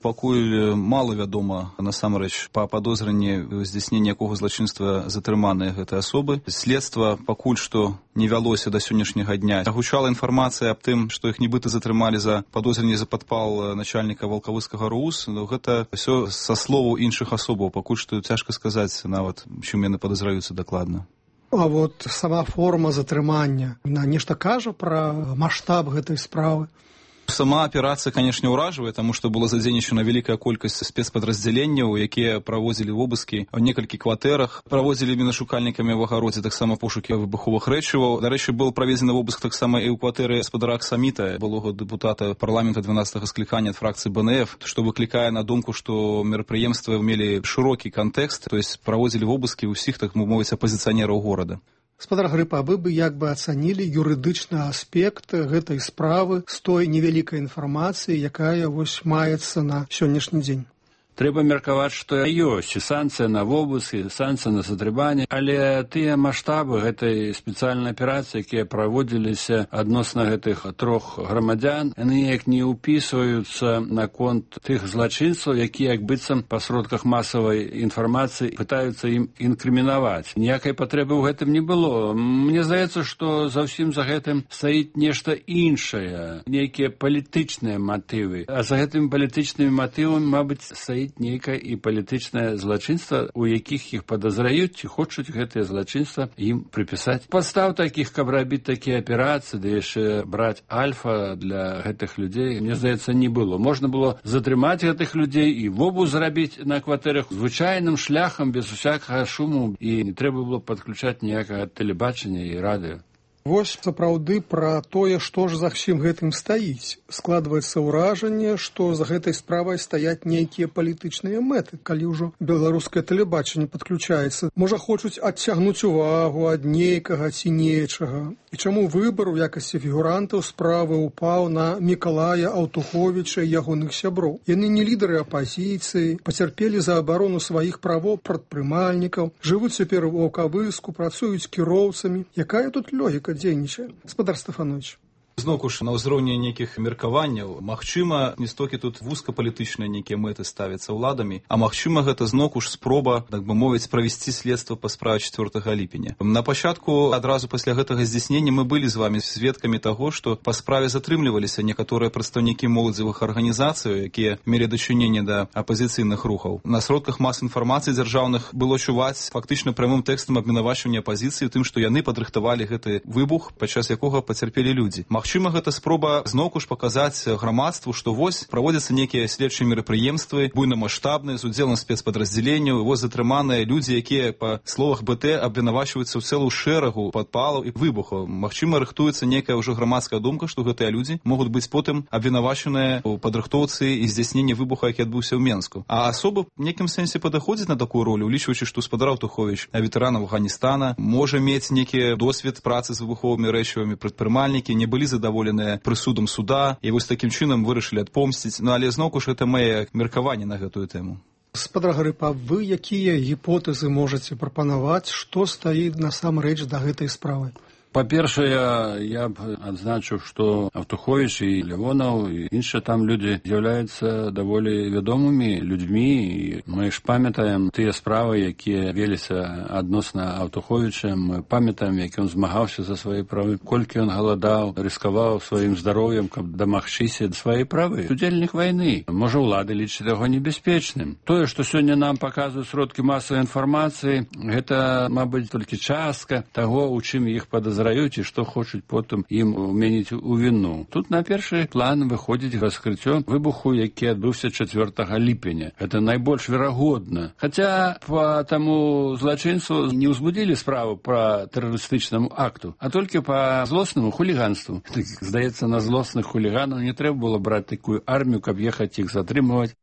Пакуль мала вядома насамрэч па падозрэнні здзяйснення якога злачынства затрыманыя гэтыя асобы. Следства пакуль што не вялося да сённяшняга дня. Гучала інфармацыя аб тым, што іх нібыта затрымалі за падозрэнне за падпал начальніка Валкавыскага РУС, но гэта ўсё са словаў іншых асобаў. Пакуль што цяжка сказаць нават, чым яны падазраюцца дакладна. А вот сама форма затрымання, яна нешта кажа пра маштаб гэтай справы? Сама аперацыя, канешне, ўражвае, таму што была задзейнічана вялікая колькасць спецпадраздзяленняў, якія праводзілі обыскі ў некалькі кватэрах, праводзілі мінашукальнікамі ў агародзе таксама пошукі выбуховых рэчываў. Дарэчы, был праведзены обыск таксама і ў кватэры гаспадара Аксаміта, былога дэпутата парламента 12-го склікання ад фракцыі БНФ, што выклікае на думку, што мерапрыемствы мелі шырокі кантэкст, то есть праводзілі обыскі ўсіх, так мовіць, апазіцыянераў горада. Гаспадар Грыпа, вы бы як бы ацанілі юрыдычны аспект гэтай справы з той невялікай інфармацыі, якая вось маецца на сённяшні дзень? Трэба меркаваць, што ёсць і санкцыя на вобыск, і санкцыя на затрыманне, але тыя маштабы гэтай спецыяльнай аперацыі, якія праводзіліся адносна гэтых трох грамадзян, яны неяк не ўпісваюцца наконт тых злачынцаў, якія як быццам па сродках масавай інфармацыі пытаюцца ім інкрымінаваць. Ніякай патрэбы ў гэтым не было. Мне здаецца, што за ўсім за гэтым стаіць нешта іншае, нейкія палітычныя матывы. А за гэтымі палітычнымі матывамі, мабыць, стаіць нейкае і палітычнае злачынства, у якіх іх падазраюць ці хочуць гэтае злачынства ім прыпісаць. Падстаў такіх, каб рабіць такія аперацыі, да яшчэ браць альфа для гэтых людзей, мне здаецца, не было. Можна было затрымаць гэтых людзей і вобу зрабіць на кватэрах звычайным шляхам, без усякага шуму, і не трэба было падключаць ніякага тэлебачання і радыё. Вось сапраўды пра тое, што ж за ўсім гэтым стаіць. Складваецца ўражанне, што за гэтай справай стаяць нейкія палітычныя мэты, калі ўжо беларускае тэлебачанне падключаецца. Можа, хочуць адцягнуць увагу ад нейкага ці нечага. І чаму выбар у якасці фігурантаў справы ўпаў на Мікалая Аўтуховіча і ягоных сяброў? Яны не лідары апазіцыі, пацярпелі за абарону сваіх правоў прадпрымальнікаў, жывуць цяпер у Ваўкавыску, працуюць кіроўцамі. Якая тут логіка дзейнічае? Гаспадар Стефанович. Зноўку ж на ўзроўні нейкіх меркаванняў, магчыма, не столькі тут вузкапалітычныя нейкія мэты ставяцца ўладамі, а магчыма, гэта зноўку ж спроба, так бы мовіць, правесці следства па справе 4 ліпеня. На пачатку, адразу пасля гэтага здзяйснення, мы былі з вамі сведкамі таго, што па справе затрымліваліся некаторыя прадстаўнікі моладзевых арганізацый, якія мелі дачыненне да апазіцыйных рухаў. На сродках мас інфармацыі дзяржаўных было чуваць фактычна прямым тэкстам абвінавачвання апазіцыі тым, што яны падрыхтавалі гэты выбух, падчас якога пацярпелі людзі. Магчыма, гэта спроба зноўку ж паказаць грамадству, што вось праводзяцца нейкія следчыя мерапрыемствы, буйнамаштабныя, з удзелам спецпадраздзяленняў, і вось затрыманыя людзі, якія, па словах БТ, абвінавачваюцца ў цэлую шэрагу падпалаў і выбухаў. Магчыма, рыхтуецца нейкая ўжо грамадская думка, што гэтыя людзі могуць быць потым абвінавачаныя ў падрыхтоўцы і здзяйсненні выбуха, які адбыўся ў Менску. А асоба в нейкім сэнсе падыходзіць на такую ролю, улічваючы, што гаспадар Аўтуховіч, ветэран Афганістана, можа мець нейкі досвед працы з выбуховымі рэчывамі, прадпрымальнікі не былі задаволеныя прысудам суда і вось такім чынам вырашылі адпомсціць. Ну, але зноўку ж гэта мае меркаванне на гэтую тэму. Гаспадар Грыпа, вы якія гіпотэзы можаце прапанаваць, што стаіць насамрэч да гэтай справы? Па-першае, я б адзначыў, што Аўтуховіч і Лявонаў і іншыя там людзі з'яўляюцца даволі вядомымі людзьмі, і мы ж памятаем тыя справы, якія веліся адносна Аўтуховіча. Мы памятаем, як ён змагаўся за свае правы, колькі ён галадаў, рыскаваў сваім здароўем, каб дамагчыся свае правы. Удзельнік вайны. Можа, улады лічаць яго небяспечным. Тое, што сёння нам паказваюць сродкі масавай інфармацыі, гэта, мабыць, толькі частка таго, у чым іх падазраюць і што хочуць потым ім уменіць у віну. Тут на першы план выходзіць раскрыццё выбуху, які адбыўся 4 ліпеня. Гэта найбольш верагодна. Хаця па таму злачынцу не ўзбудзілі справу па тэрарыстычнаму акту, а толькі па злоснаму хуліганству. Здаецца, на злосных хуліганаў не трэба было браць такую армію, каб ехаць іх затрымаваць.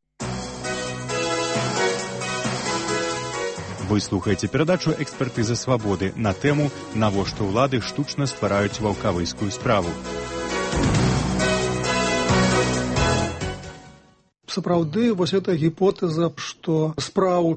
Вы слухаеце перадачу «Экспертыза свабоды» на тэму «Навошта ўлады штучна ствараюць ваўкавыскую справу». Сапраўды, вось эта гіпотэза, што справу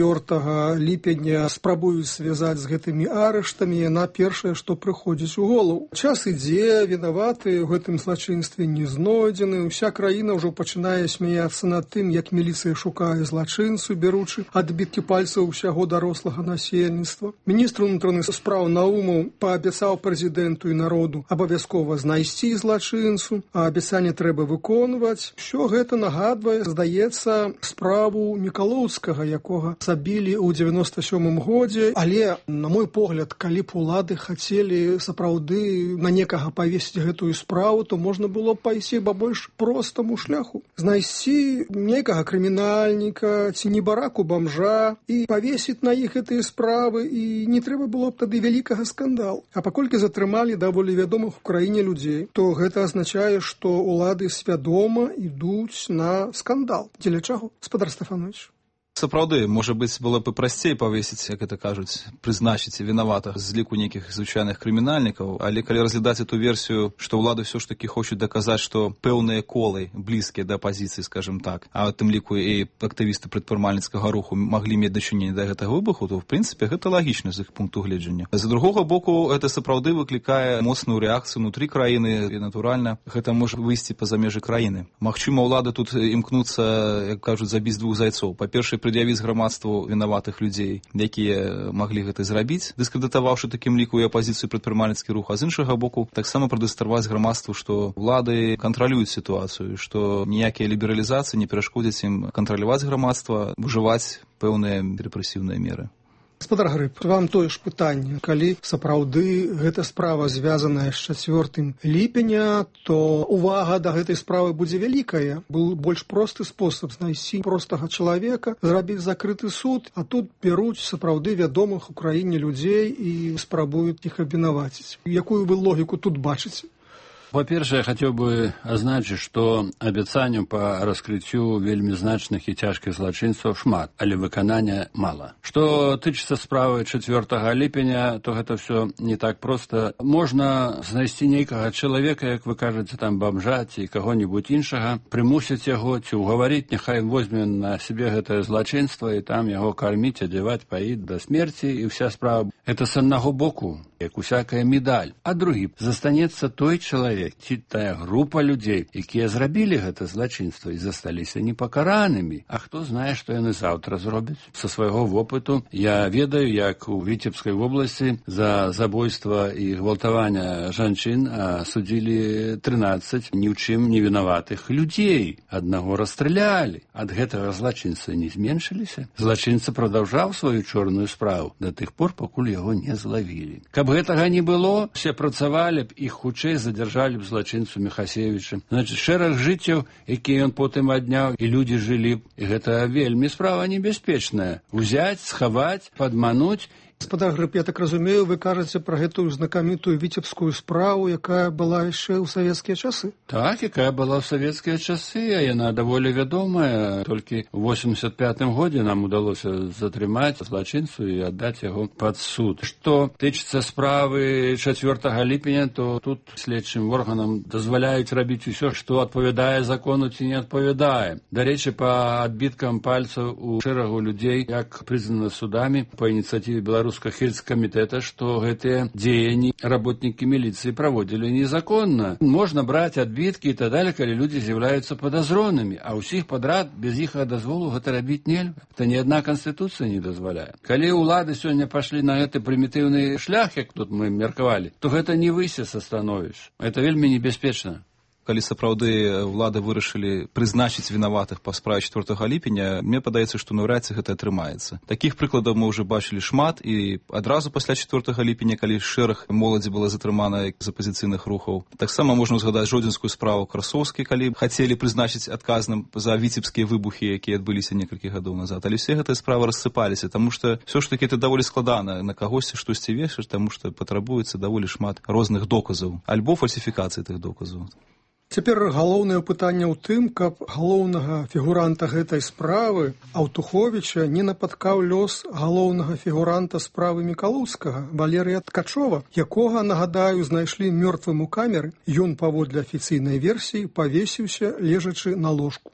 4 ліпеня спрабуюць звязаць з гэтымі арыштамі, яна першае, што прыходзіць у голову. Час ідзе, вінаваты ў гэтым злачынстве не знойдзены, уся краіна ўжо пачынае смяяцца над тым, як міліцыя шукае злачынцу, бяручы адбіткі пальцаў усяго дарослага насельніцтва. Міністр унутраных спраў Наумаў паабяцаў прэзідэнту і народу абавязкова знайсці злачынцу, а абяцанне трэба выконваць. Усё гэта нагадвае, здаецца, справу Мікалоўскага, якога забілі ў 97 годзе, але, на мой погляд, калі б улады хацелі сапраўды на некага павесіць гэтую справу, то можна было б пайсці па больш простаму шляху. Знайсці некага крымінальніка ці небараку бомжа і павесіць на іх гэтыя справы, і не трэба было б тады вялікага скандалу. А паколькі затрымалі даволі вядомых у краіне людзей, то гэта азначае, што улады свядома ідуць на скандал. Дзеля чаго, гаспадар Стефанович? Сапраўды, можа быць, было б прасцей павесіць, як это кажуць, прызначыць вінаватых з ліку нейкіх звычайных крымінальнікаў, але калі разглядаць эту версію, што ўлады ўсё ж такі хочуць даказаць, што пэўныя колы блізкія да апазіцыі, скажем так, а тым ліку і актывісты прадпрымальніцкага руху маглі мець дачыненне да гэтага выбуху, то в прынцыпе гэта лагічна з іх пункту гледжання. З другога боку, гэта сапраўды выклікае моцную рэакцыю ўнутры краіны, і натуральна гэта можа выйсці па-за межы краіны. Магчыма, ўлады тут імкнуцца, як кажуць, забіць двух зайцоў. Па-першае, пред'явіць грамадству вінаватых людзей, якія маглі гэта зрабіць, дыскрэдытаваўшы такім ліку і апазіцыю прадпрымальніцкі рух, а з іншага боку таксама прадэманстраваць грамадству, што ўлады кантралююць сітуацыю, што ніякія лібералізацыі не перашкодзяць ім кантраляваць грамадства, ужываць пэўныя рэпрэсіўныя меры. Гаспадар Грыб, вам тое ж пытанне. Калі сапраўды гэта справа звязаная з 4 ліпеня, то увага да гэтай справы будзе вялікая. Был больш просты спосаб знайсці простага чалавека, зрабіць закрыты суд, а тут бяруць сапраўды вядомых у краіне людзей і спрабуюць іх абвінаваціць. Якую вы логіку тут бачыце? Во-первых, я хотел бы означить, что обещанию по раскрытию вельми значных и тяжких злочинцев шмат, але выканания мало. Что тычется справы 4 липеня, то это все не так просто. Можно знайсці нейкага человека, как вы кажете, там бомжа ці кого-нибудь іншага, примусить его, ці уговорить, нехай возьме на себе это злочинство и там его кормить, одевать, поить до смерти, и вся справа. Это с одного боку, як усякая медаль. А другі, застанецца той чалавек, ці тая група людзей, якія зрабілі гэта злачынства і засталіся непакаранымі. А хто знае, што яны заўтра зробяць? Са свайго вопыту я ведаю, як у Віцебскай вобласці за забойства і гвалтавання жанчын судзілі 13 ні ў чым не вінаватых людзей. Аднаго расстралялі. Ад гэтага злачынцы не зменшыліся. Злачынца прадаўжаў сваю чорную справу да тых пор, пакуль яго не злавілі. Каб гэтага не было, все працавалі б, іх хутчэй задзяржалі б злачынцу Міхасевіча. Значыць, шэраг жыццяў, якія ён потым адняў, і людзі жылі б. І гэта вельмі справа небяспечная. Узяць, схаваць, падмануць. Гаспадар Грыб, я так разумею, вы кажаце пра гэтую знакамітую віцебскую справу, якая была яшчэ ў савецкія часы? Так, якая была ў савецкія часы, а яна даволі вядомая. Толькі ў 85-м годзе нам удалося затрымаць злачынцу і аддаць яго пад суд. Што тычыцца справы 4 ліпеня, то тут следчым органам дазваляюць рабіць усё, што адпавядае закону ці не адпавядае. Дарэчы, па адбіткам пальцаў у шэрагу людзей, як прызнана судамі па ініцыятыве Беларускага хельскамітэта, што гэтыя дзеянні работнікі міліцыі праводзілі незаконна. Можна браць адбіткі і так далее, калі людзі з'яўляюцца падазронымі, а ўсіх падрад без іх дазволу гэта рабіць нельга. Это ні адна канстытуцыя не дазваляе. Калі ўлады сёння пашлі на гэты прымітыўны шлях, як тут мы меркавалі, то гэта не выйсце са становішча. Это вельмі небяспечна. Калі сапраўды ўлады вырашылі прызначыць вінаватых па справе 4 ліпеня, мне падаецца, што наўрад ці гэта атрымаецца. Такіх прыкладаў мы ўжо бачылі шмат, і адразу пасля 4 ліпеня, калі шэраг моладзі была затрымана з апазіцыйных рухаў. Таксама можна ўзгадаць жодзінскую справу Красоўскай, калі хацелі прызначыць адказным за віцебскія выбухі, якія адбыліся некалькі гадоў назад. Але ўсе гэтыя справы рассыпаліся, таму што ўсё ж такі это даволі складана на кагосьці штосьці вешаць, таму што патрабуецца даволі шмат розных доказаў, альбо фальсіфікацыі тых доказаў. Цяпер галоўнае пытанне ў тым, каб галоўнага фігуранта гэтай справы, Аўтуховіча, не напаткаў лёс галоўнага фігуранта справы Мікалоўскага, Валерыя Ткачова, якога, нагадаю, знайшлі мёртвым у камеры. Ён, паводле афіцыйнай версіі, павесіўся, лежачы на ложку.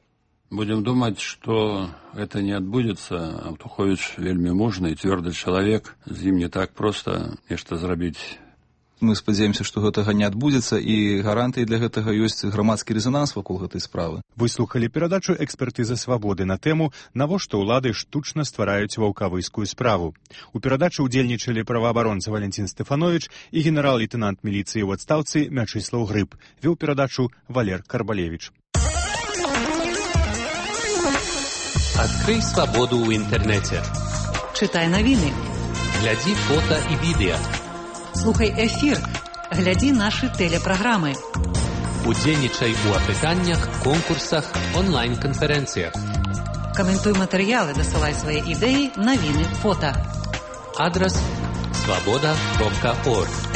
Будем думать, что это не отбудется. Аўтуховіч вельмі мужны і цвёрды чалавек. З ім не так проста нешта зрабіць. Мы спадзяемся, што гэтага не адбудзецца, і гарантыяй для гэтага ёсць грамадскі рэзананс вакол гэтай справы. Вы слухалі перадачу «Экспертыза свабоды» на тэму «Навошта ўлады штучна ствараюць ваўкавыйскую справу». У перадачы ўдзельнічалі праваабаронца Валентин Стефанович і генерал-лейтенант міліцыі ў адстаўцы Мячыслаў Грыб. Вёў перадачу Валер Карбалевич. Открой свободу ў інтэрнэце. Чытай навіны. Глядзі фота і відэа. Слухай эфір, глядзі нашы тэлепраграмы. Удзельнічай у апытаннях, конкурсах, онлайн-канферэнцыях. Каментуй матэрыялы, дасылай свае ідэі, навіны, фота. Адрас свобода.орг.